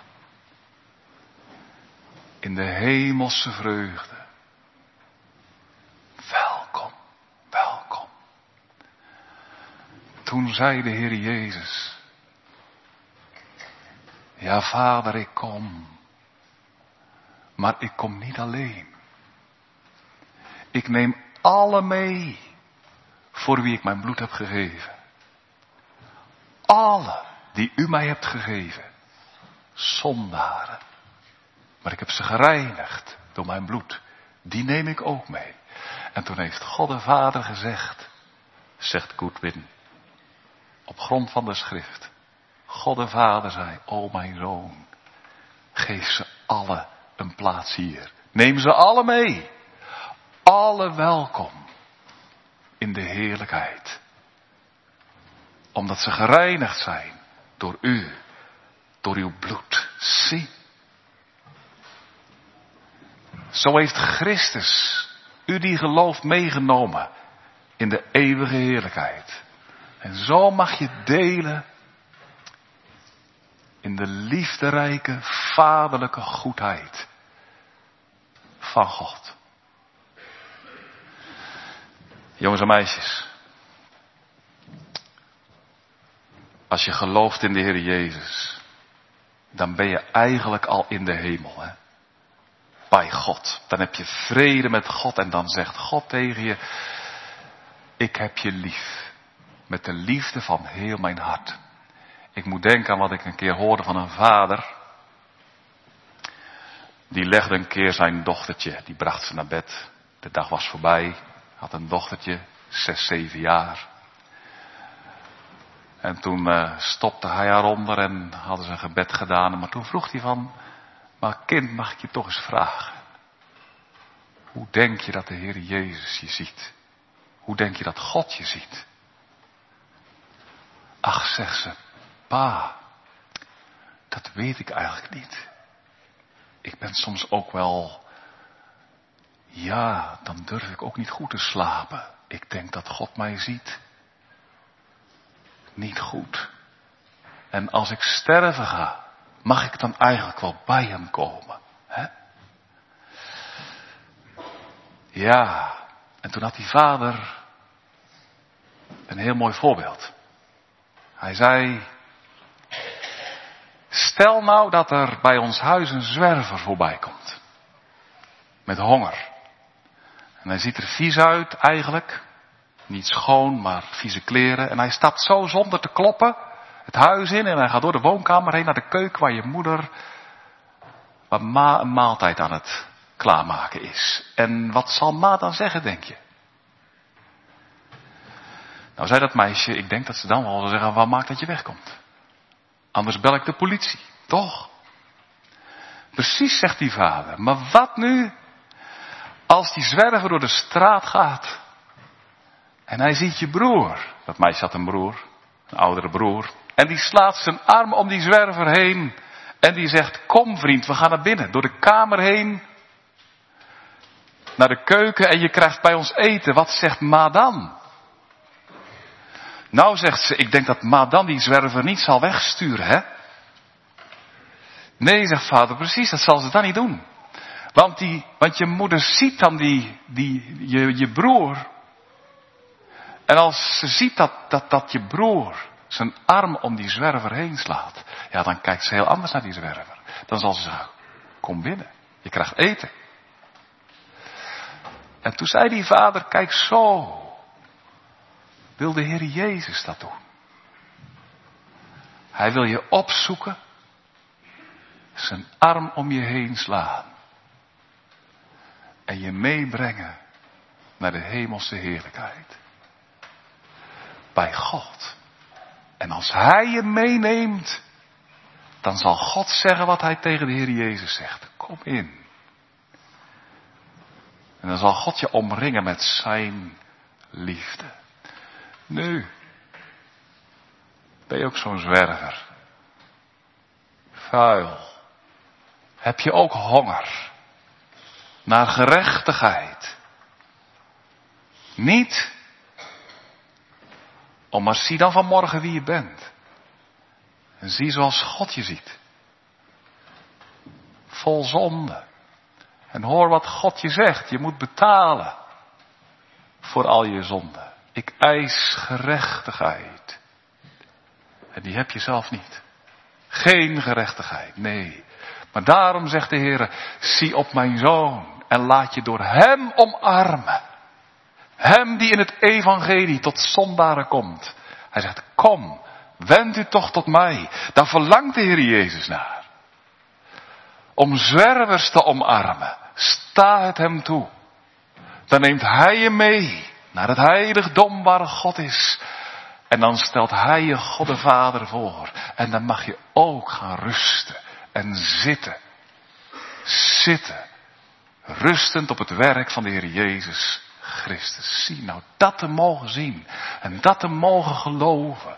In de hemelse vreugde. Welkom, welkom. Toen zei de Heer Jezus, ja Vader, ik kom. Maar ik kom niet alleen. Ik neem alle mee voor wie ik mijn bloed heb gegeven. Alle die u mij hebt gegeven. Zondaren. Maar ik heb ze gereinigd door mijn bloed. Die neem ik ook mee. En toen heeft God de Vader gezegd, zegt Goodwin, op grond van de schrift. God de Vader zei, o mijn zoon, geef ze alle een plaats hier. Neem ze alle mee. Alle welkom in de heerlijkheid. Omdat ze gereinigd zijn door u, door uw bloed. Zie. Zo heeft Christus u die gelooft meegenomen in de eeuwige heerlijkheid. En zo mag je delen in de liefderijke, vaderlijke goedheid van God. Jongens en meisjes. Als je gelooft in de Heer Jezus, dan ben je eigenlijk al in de hemel, hè? Bij God. Dan heb je vrede met God en dan zegt God tegen je, ik heb je lief. Met de liefde van heel mijn hart. Ik moet denken aan wat ik een keer hoorde van een vader. Die legde een keer zijn dochtertje, die bracht ze naar bed. De dag was voorbij. Had een dochtertje, 6, 7 jaar. En toen stopte hij eronder en hadden ze een gebed gedaan. Maar toen vroeg hij van, maar kind, mag ik je toch eens vragen? Hoe denk je dat de Heer Jezus je ziet? Hoe denk je dat God je ziet? Ach, zegt ze, pa, dat weet ik eigenlijk niet. Ik ben soms ook wel, ja, dan durf ik ook niet goed te slapen. Ik denk dat God mij ziet. Niet goed. En als ik sterven ga, mag ik dan eigenlijk wel bij hem komen? Hè? Ja, en toen had die vader een heel mooi voorbeeld. Hij zei, stel nou dat er bij ons huis een zwerver voorbij komt. Met honger. En hij ziet er vies uit eigenlijk. Niet schoon, maar vieze kleren. En hij stapt zo zonder te kloppen het huis in. En hij gaat door de woonkamer heen naar de keuken waar je moeder, waar ma een maaltijd aan het klaarmaken is. En wat zal ma dan zeggen, denk je? Nou zei dat meisje, ik denk dat ze dan wel zal zeggen, wat maakt dat je wegkomt? Anders bel ik de politie, toch? Precies, zegt die vader. Maar wat nu als die zwerver door de straat gaat en hij ziet je broer. Dat meisje had een broer, een oudere broer. En die slaat zijn arm om die zwerver heen en die zegt, kom vriend, we gaan naar binnen. Door de kamer heen, naar de keuken en je krijgt bij ons eten. Wat zegt ma dan? Nou, zegt ze, ik denk dat ma dan die zwerver niet zal wegsturen, hè? Nee, zegt vader, precies, dat zal ze dan niet doen. Want je moeder ziet dan je broer. En als ze ziet dat je broer zijn arm om die zwerver heen slaat, ja, dan kijkt ze heel anders naar die zwerver. Dan zal ze zeggen, kom binnen, je krijgt eten. En toen zei die vader, kijk, zo wil de Heer Jezus dat doen. Hij wil je opzoeken, zijn arm om je heen slaan en je meebrengen naar de hemelse heerlijkheid. Bij God. En als hij je meeneemt, dan zal God zeggen wat hij tegen de Heer Jezus zegt. Kom in. En dan zal God je omringen met zijn liefde. Nu ben je ook zo'n zwerver. Vuil. Heb je ook honger naar gerechtigheid? Niet? Oh, maar zie dan vanmorgen wie je bent. En zie zoals God je ziet. Vol zonde. En hoor wat God je zegt. Je moet betalen voor al je zonden. Ik eis gerechtigheid. En die heb je zelf niet. Geen gerechtigheid, nee. Maar daarom zegt de Heer, zie op mijn zoon en laat je door hem omarmen. Hem die in het evangelie tot zondaren komt. Hij zegt, kom, wend u toch tot mij. Daar verlangt de Heer Jezus naar. Om zwervers te omarmen. Sta het hem toe. Dan neemt hij je mee naar het heiligdom waar God is. En dan stelt hij je God de Vader voor. En dan mag je ook gaan rusten en zitten. Zitten. Rustend op het werk van de Heer Jezus Christus. Zie nou dat te mogen zien. En dat te mogen geloven.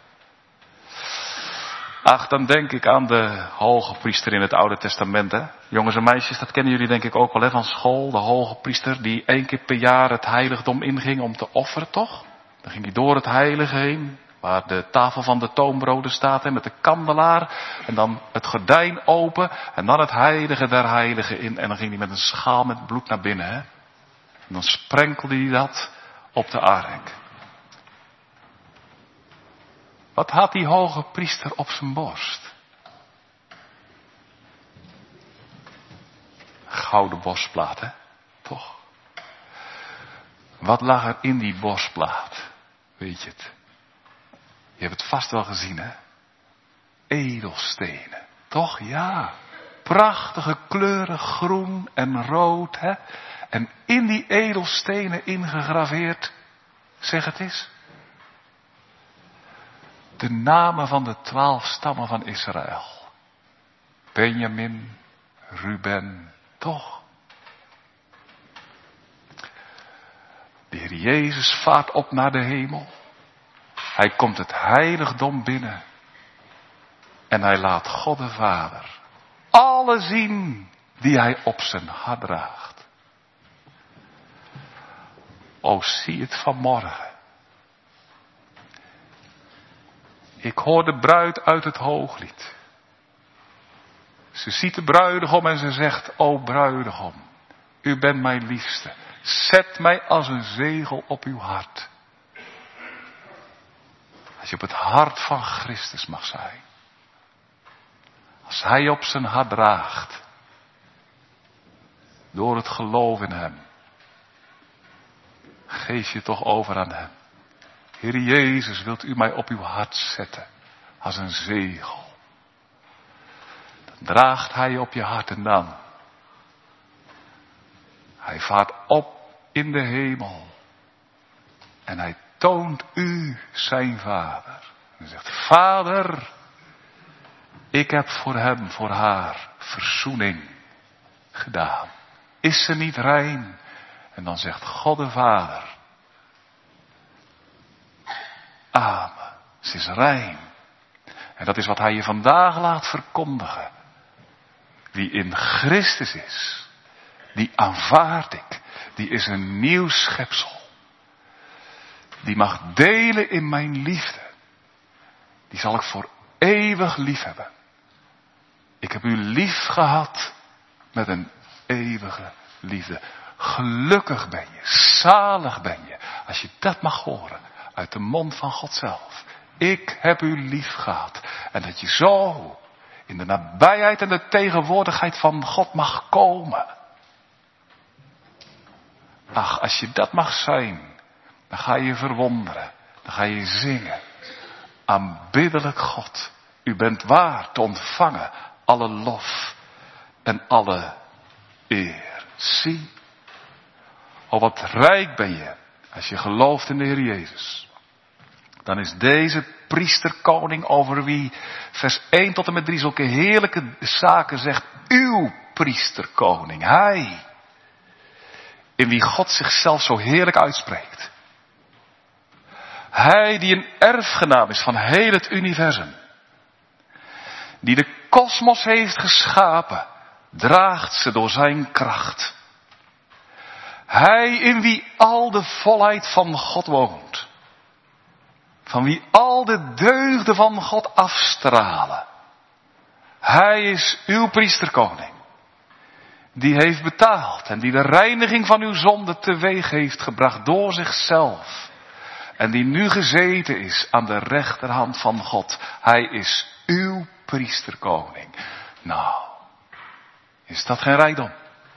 Ach, dan denk ik aan de hoge priester in het Oude Testament. Hè? Jongens en meisjes, dat kennen jullie denk ik ook wel hè, van school. De hoge priester die 1 keer per jaar het heiligdom inging om te offeren, toch? Dan ging hij door het heilige heen. Waar de tafel van de toonbroden staat hè, met de kandelaar. En dan het gordijn open. En dan het heilige der heiligen in. En dan ging hij met een schaal met bloed naar binnen. Hè? En dan sprenkelde hij dat op de ark. Wat had die hoge priester op zijn borst? Gouden borstplaat, hè? Toch? Wat lag er in die borstplaat? Weet je het? Je hebt het vast wel gezien, hè? Edelstenen. Toch? Ja. Prachtige kleuren, groen en rood, hè? En in die edelstenen ingegraveerd, zeg het eens. de namen van de 12 stammen van Israël. Benjamin, Ruben, toch? De Heer Jezus vaart op naar de hemel. Hij komt het heiligdom binnen. En hij laat God de Vader alle zien die hij op zijn hart draagt. O, zie het vanmorgen. Ik hoor de bruid uit het hooglied. Ze ziet de bruidegom en ze zegt, o bruidegom, u bent mijn liefste. Zet mij als een zegel op uw hart. Als je op het hart van Christus mag zijn. Als hij op zijn hart draagt. Door het geloof in hem. Geef je toch over aan hem. Heer Jezus, wilt u mij op uw hart zetten. Als een zegel. Dan draagt hij je op je hart en dan. Hij vaart op in de hemel. En hij toont u zijn Vader. En hij zegt, Vader, ik heb voor hem, voor haar, verzoening gedaan. Is ze niet rein? En dan zegt God de Vader, amen, ze is rein. En dat is wat hij je vandaag laat verkondigen. Wie in Christus is, die aanvaard ik. Die is een nieuw schepsel. Die mag delen in mijn liefde. Die zal ik voor eeuwig lief hebben. Ik heb u lief gehad met een eeuwige liefde. Gelukkig ben je, zalig ben je, als je dat mag horen uit de mond van God zelf. Ik heb u lief gehad. En dat je zo in de nabijheid en de tegenwoordigheid van God mag komen. Ach, als je dat mag zijn, dan ga je verwonderen, dan ga je zingen. Aanbiddelijk God, u bent waar te ontvangen alle lof en alle eer. Zie, oh wat rijk ben je als je gelooft in de Heer Jezus. Dan is deze priesterkoning over wie vers 1 tot en met 3 zulke heerlijke zaken zegt. Uw priesterkoning, hij. In wie God zichzelf zo heerlijk uitspreekt. Hij die een erfgenaam is van heel het universum. Die de kosmos heeft geschapen, draagt ze door zijn kracht. Hij in wie al de volheid van God woont. Van wie al de deugden van God afstralen. Hij is uw priesterkoning. Die heeft betaald en die de reiniging van uw zonde teweeg heeft gebracht door zichzelf. En die nu gezeten is aan de rechterhand van God. Hij is uw priesterkoning. Nou, is dat geen rijkdom?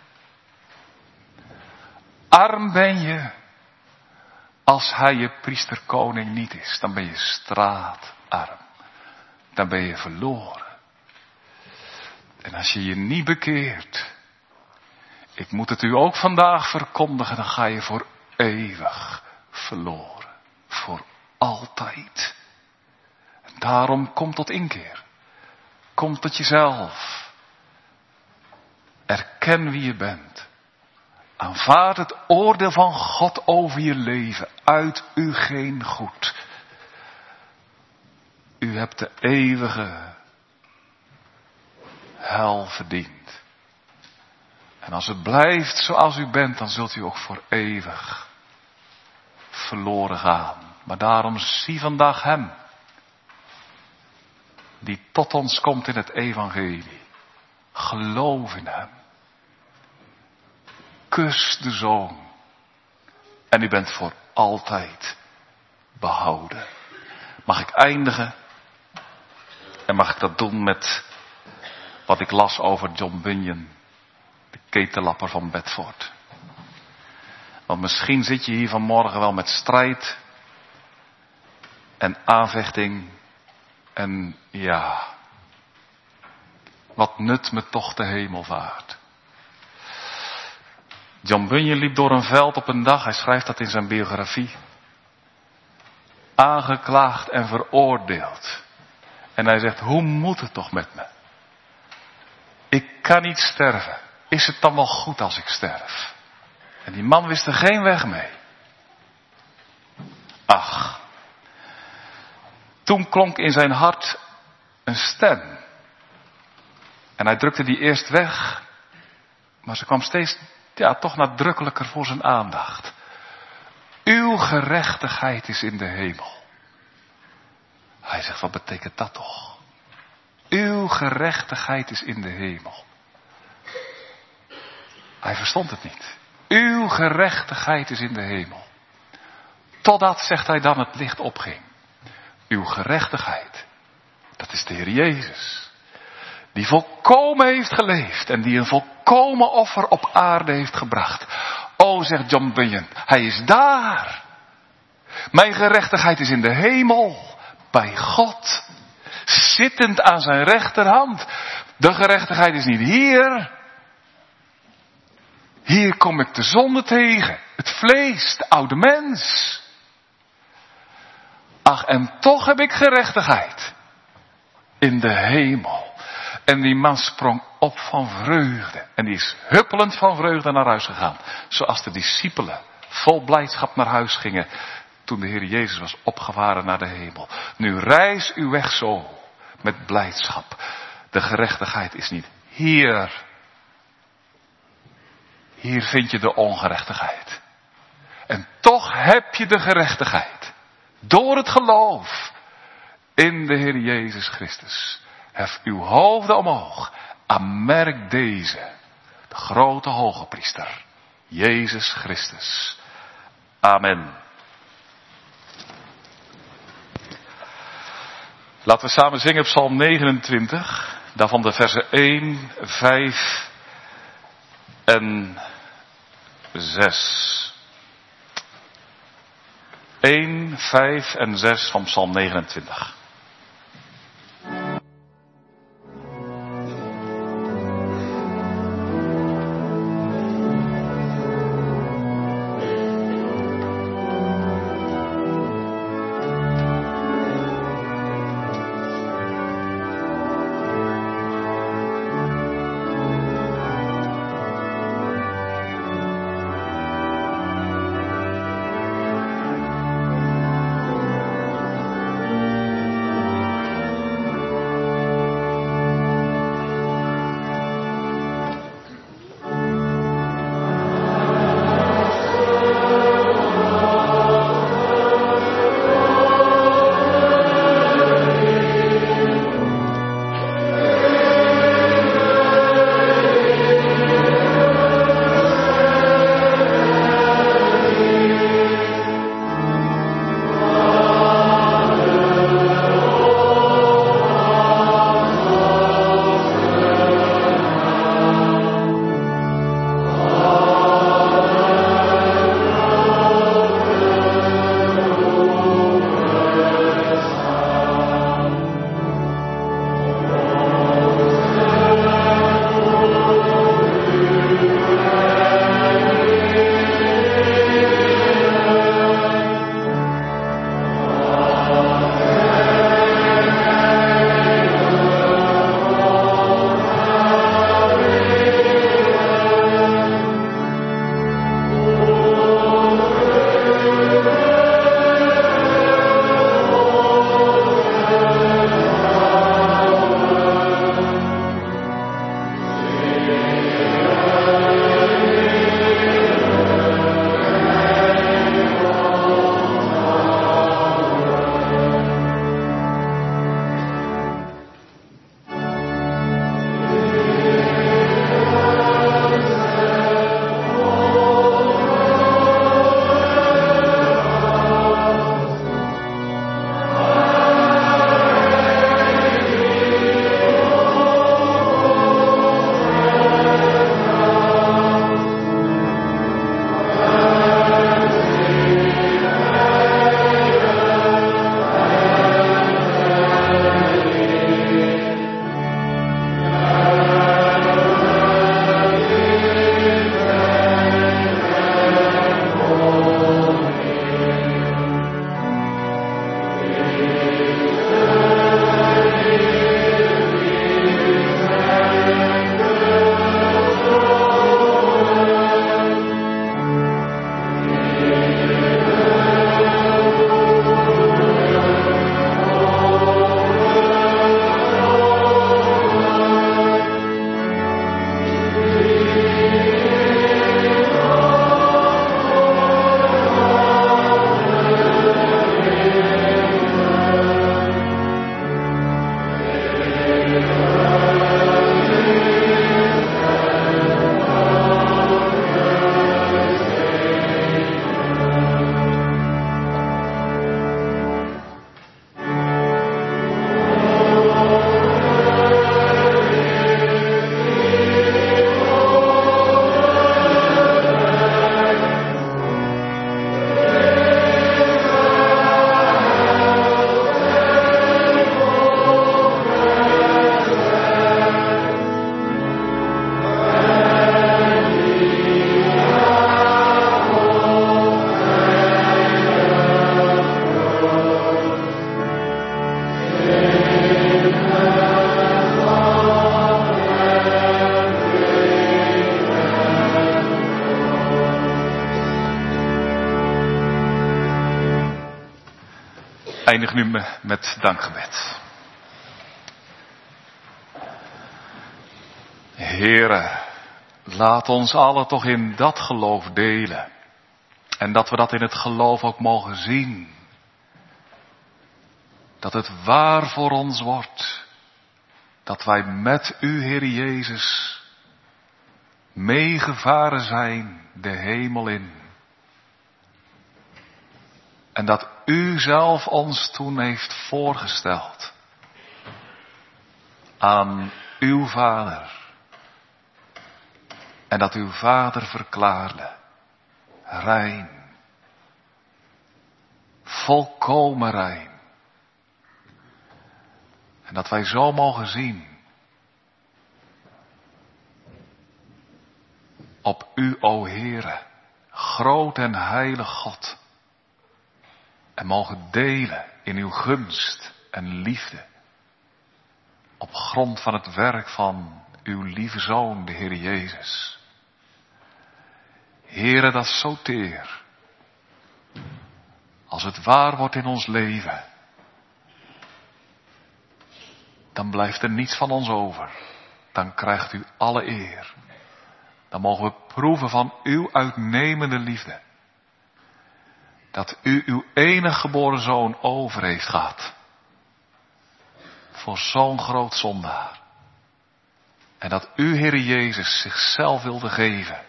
Arm ben je als hij je priesterkoning niet is. Dan ben je straatarm. Dan ben je verloren. En als je je niet bekeert, ik moet het u ook vandaag verkondigen, dan ga je voor eeuwig verloren. Voor altijd. En daarom kom tot inkeer. Kom tot jezelf. Erken wie je bent. Aanvaard het oordeel van God over je leven. Uit u geen goed. U hebt de eeuwige hel verdiend. En als het blijft zoals u bent, dan zult u ook voor eeuwig verloren gaan. Maar daarom zie vandaag hem. Die tot ons komt in het evangelie. Geloof in hem. Kus de Zoon. En u bent voor altijd behouden. Mag ik eindigen? En mag ik dat doen met wat ik las over John Bunyan. De ketellapper van Bedford. Want misschien zit je hier vanmorgen wel met strijd. En aanvechting. En ja. Wat nut me toch de hemelvaart. John Bunyan liep door een veld op een dag. Hij schrijft dat in zijn biografie. aangeklaagd en veroordeeld. En hij zegt, hoe moet het toch met me? Ik kan niet sterven. Is het dan wel goed als ik sterf? En die man wist er geen weg mee. Ach. Toen klonk in zijn hart een stem. En hij drukte die eerst weg. Maar ze kwam steeds, toch nadrukkelijker voor zijn aandacht. Uw gerechtigheid is in de hemel. Hij zegt, wat betekent dat toch? Uw gerechtigheid is in de hemel. Hij verstond het niet. Uw gerechtigheid is in de hemel. Totdat, zegt hij dan, het licht opging. Uw gerechtigheid, dat is de Heer Jezus. Die volkomen heeft geleefd en die een volkomen offer op aarde heeft gebracht. O, zegt John Bunyan, hij is daar. Mijn gerechtigheid is in de hemel, bij God, zittend aan zijn rechterhand. De gerechtigheid is niet hier. Hier kom ik de zonde tegen, het vlees, de oude mens. Ach, en toch heb ik gerechtigheid in de hemel. En die man sprong op van vreugde. En die is huppelend van vreugde naar huis gegaan. Zoals de discipelen vol blijdschap naar huis gingen toen de Heer Jezus was opgevaren naar de hemel. Nu reis uw weg zo met blijdschap. De gerechtigheid is niet hier. Hier vind je de ongerechtigheid. En toch heb je de gerechtigheid. Door het geloof in de Heer Jezus Christus. Hef uw hoofden omhoog. Aanmerk deze. De grote hoge priester. Jezus Christus. Amen. Laten we samen zingen op Psalm 29. Daarvan de versen 1, 5 en 6. 1, 5 en 6 van Psalm 29. eindig nu met dankgebed. Heere, laat ons allen toch in dat geloof delen. En dat we dat in het geloof ook mogen zien. Dat het waar voor ons wordt. Dat wij met u, Heer Jezus, meegevaren zijn de hemel in. En dat u zelf ons toen heeft voorgesteld aan uw Vader. En dat uw Vader verklaarde, rein, volkomen rein. En dat wij zo mogen zien op u, o Heere, groot en heilig God. En mogen delen in uw gunst en liefde. Op grond van het werk van uw lieve Zoon, de Heer Jezus. Heere, dat is zo teer. Als het waar wordt in ons leven, dan blijft er niets van ons over. Dan krijgt u alle eer. Dan mogen we proeven van uw uitnemende liefde. Dat u uw enige geboren Zoon over heeft gehad. Voor zo'n groot zondaar. En dat u, Heer Jezus, zichzelf wilde geven.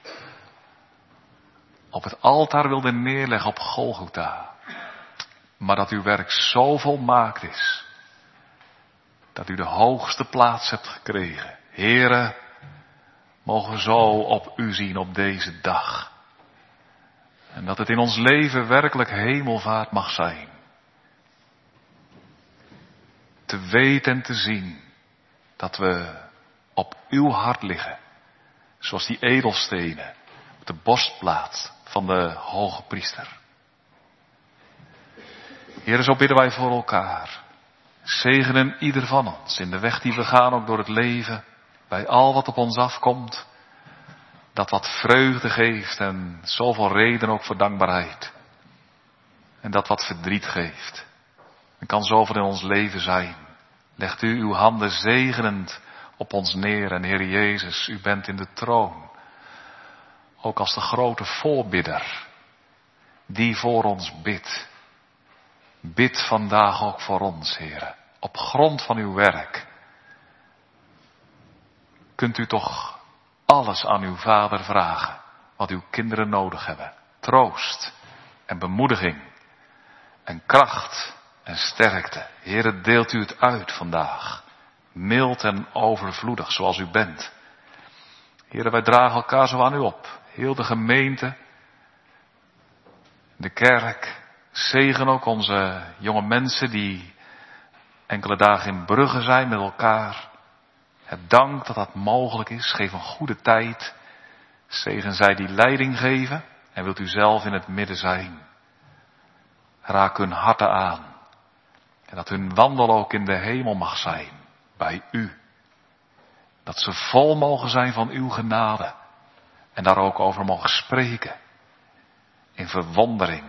Op het altaar wilde neerleggen op Golgotha. Maar dat uw werk zo volmaakt is. Dat u de hoogste plaats hebt gekregen. Heere, mogen we zo op u zien op deze dag. En dat het in ons leven werkelijk hemelvaart mag zijn. Te weten en te zien dat we op uw hart liggen. Zoals die edelstenen op de borstplaat van de hoge priester. Heere, zo bidden wij voor elkaar. Zegenen ieder van ons in de weg die we gaan, ook door het leven. Bij al wat op ons afkomt. Dat wat vreugde geeft en zoveel reden ook voor dankbaarheid. En dat wat verdriet geeft. Er kan zoveel in ons leven zijn. Legt u uw handen zegenend op ons neer. En Heer Jezus, u bent in de troon. Ook als de grote voorbidder. Die voor ons bidt. Bid vandaag ook voor ons, Heer. Op grond van uw werk. Kunt u toch alles aan uw Vader vragen. Wat uw kinderen nodig hebben. Troost en bemoediging. En kracht en sterkte. Heere, deelt u het uit vandaag. Mild en overvloedig zoals u bent. Heere, wij dragen elkaar zo aan u op. Heel de gemeente. De kerk. Zegen ook onze jonge mensen die enkele dagen in Brugge zijn met elkaar. Het dank dat dat mogelijk is. Geef een goede tijd. Zegen zij die leiding geven. En wilt u zelf in het midden zijn. Raak hun harten aan. En dat hun wandel ook in de hemel mag zijn. Bij u. Dat ze vol mogen zijn van uw genade. En daar ook over mogen spreken. In verwondering.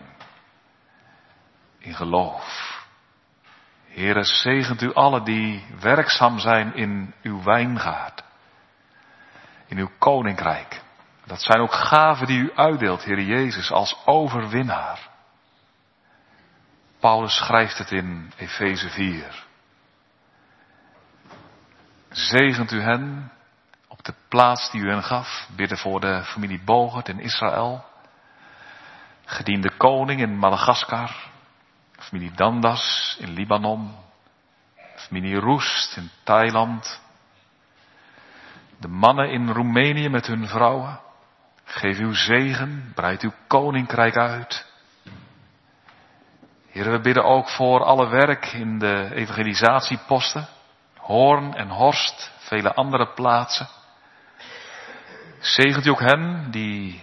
In geloof. Heere, zegent u allen die werkzaam zijn in uw wijngaard. In uw koninkrijk. Dat zijn ook gaven die u uitdeelt, Heer Jezus, als overwinnaar. Paulus schrijft het in Efeze 4. Zegent u hen op de plaats die u hen gaf. Bidden voor de familie Bogert in Israël. Gediende koning in Madagaskar. Familie Dandas in Libanon. Familie Roest in Thailand. De mannen in Roemenië met hun vrouwen. Geef uw zegen, breid uw koninkrijk uit. Heer, we bidden ook voor alle werk in de evangelisatieposten. Hoorn en Horst, vele andere plaatsen. Zegent u ook hen die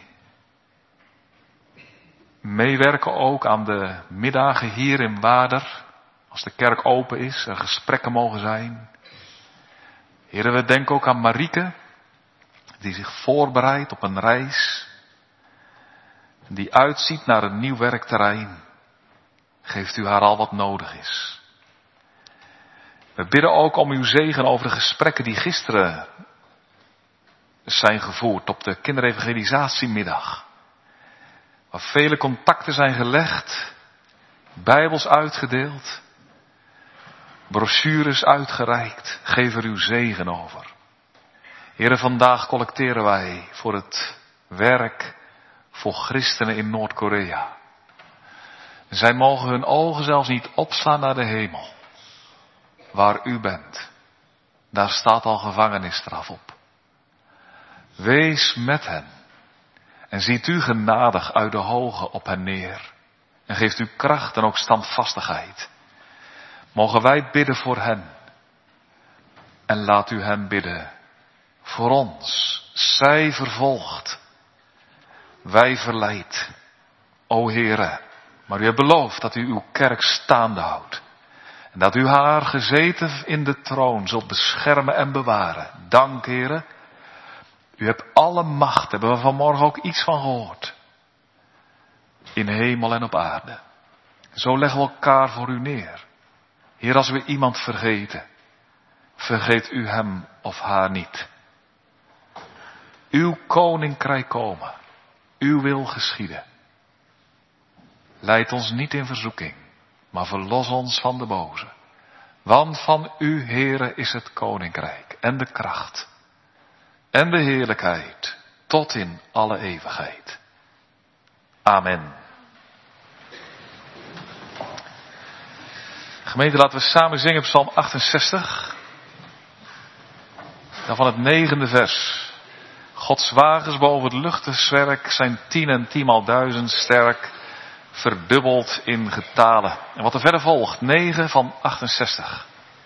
meewerken ook aan de middagen hier in Waarder. Als de kerk open is, er gesprekken mogen zijn. Heren, we denken ook aan Marieke, die zich voorbereidt op een reis. Die uitziet naar een nieuw werkterrein. geeft u haar al wat nodig is. We bidden ook om uw zegen over de gesprekken die gisteren zijn gevoerd op de kinderevangelisatiemiddag. Waar vele contacten zijn gelegd, bijbels uitgedeeld, brochures uitgereikt. Geef er uw zegen over. Heren, vandaag collecteren wij voor het werk voor christenen in Noord-Korea. Zij mogen hun ogen zelfs niet opslaan naar de hemel. Waar u bent, daar staat al gevangenisstraf op. Wees met hen en ziet u genadig uit de hoge op hen neer. En geeft u kracht en ook standvastigheid. Mogen wij bidden voor hen. En laat u hen bidden voor ons. Zij vervolgd, wij verleid. O Heere, maar u hebt beloofd dat u uw kerk staande houdt. En dat u haar gezeten in de troon zult beschermen en bewaren. Dank, Heere. U hebt alle macht, hebben we vanmorgen ook iets van gehoord. In hemel en op aarde. Zo leggen we elkaar voor u neer. Heer, als we iemand vergeten, vergeet u hem of haar niet. Uw koninkrijk komen. Uw wil geschieden. Leid ons niet in verzoeking, maar verlos ons van de boze. Want van u, Heere, is het koninkrijk en de kracht en de heerlijkheid tot in alle eeuwigheid. Amen. Gemeente, laten we samen zingen Psalm 68. Dan van het 9e vers. Gods wagens boven het luchtenzwerk zijn 10 en 10.000 sterk, verdubbeld in getalen. En wat er verder volgt, 9 van 68.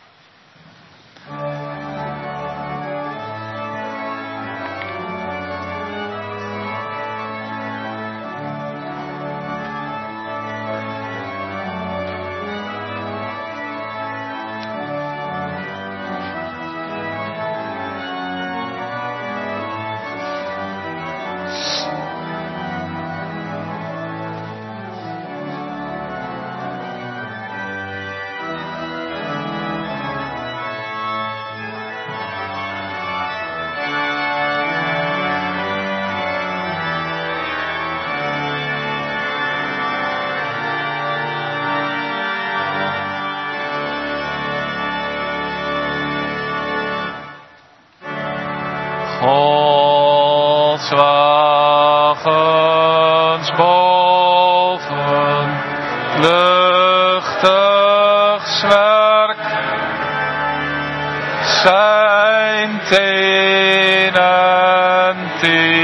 Gods wagens boven luchtig zwerk zijn 10 en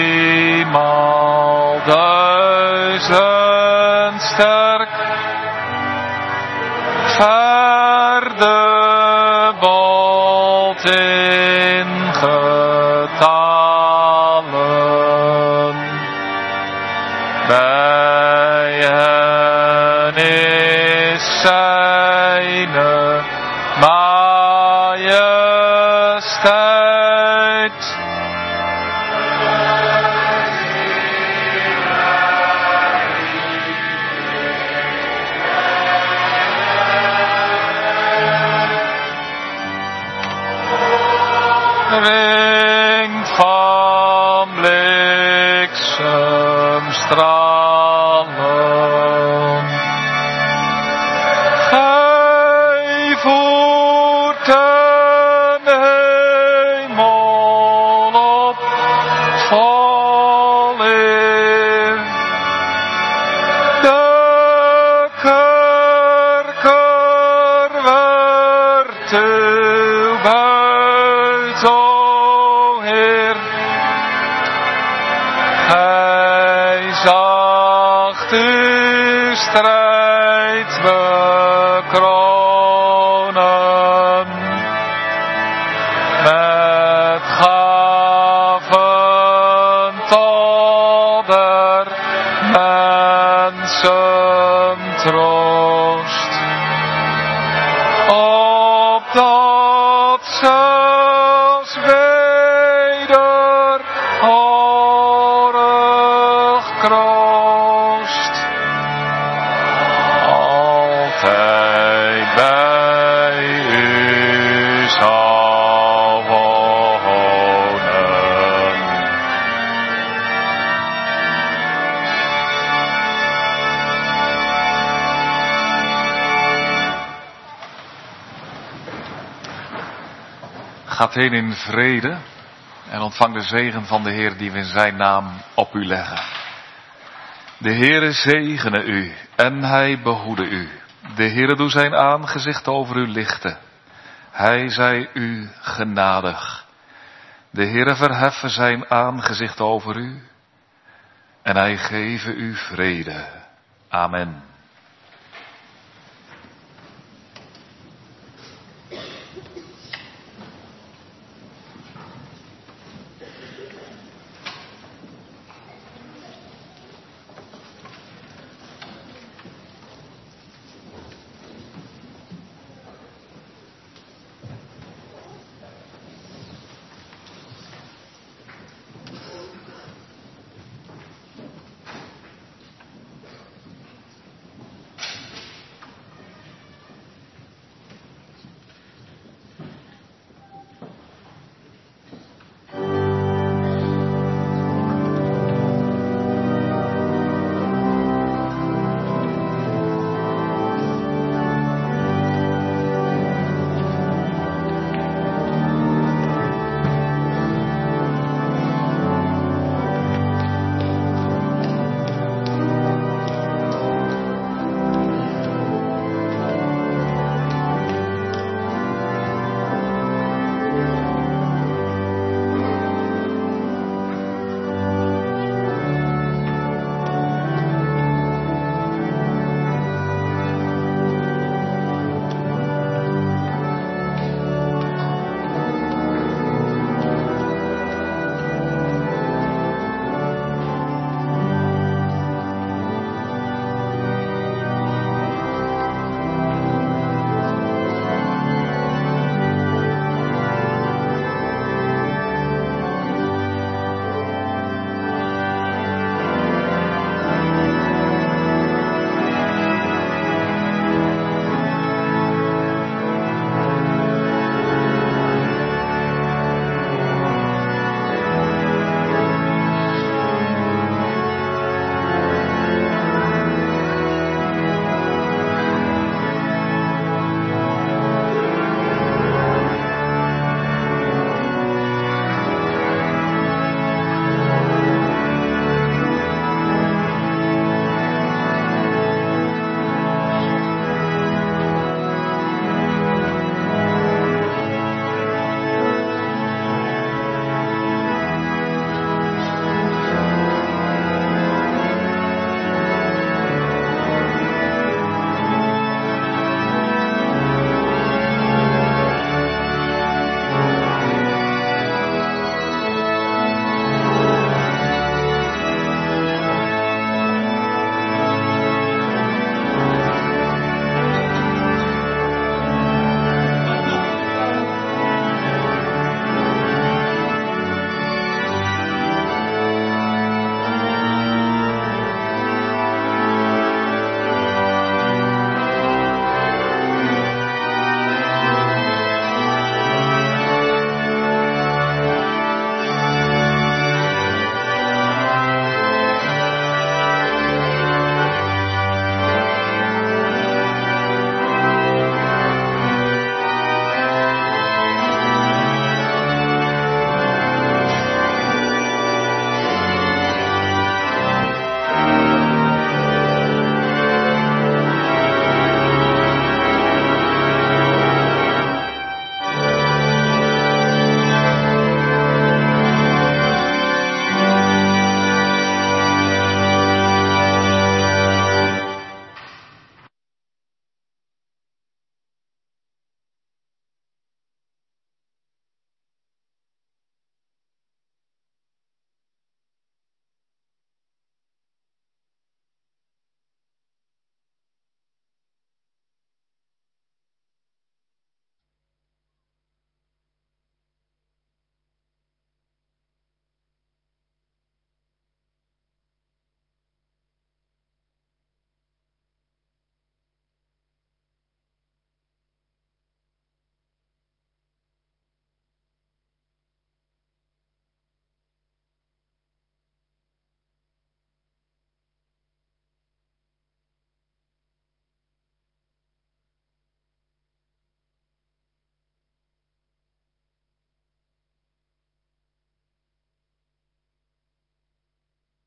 10.000 sterk, verdubbeld in getalen. Bij hen is zijne majesteit. Ringt van bliksemstralen. Gij voert ten hemel op vol eer. De kerker werd uw buit, o Heer. Hij zacht uw strijd bekronen met gaven tot der mensen troost, opdat zelfs wederhorig kroost Gaat heen in vrede en ontvang de zegen van de Heer die we in zijn naam op u leggen. De Heere zegene u en hij behoede u. De Heere doe zijn aangezicht over u lichten. Hij zij u genadig. De Heere verheffen zijn aangezicht over u en hij geven u vrede. Amen.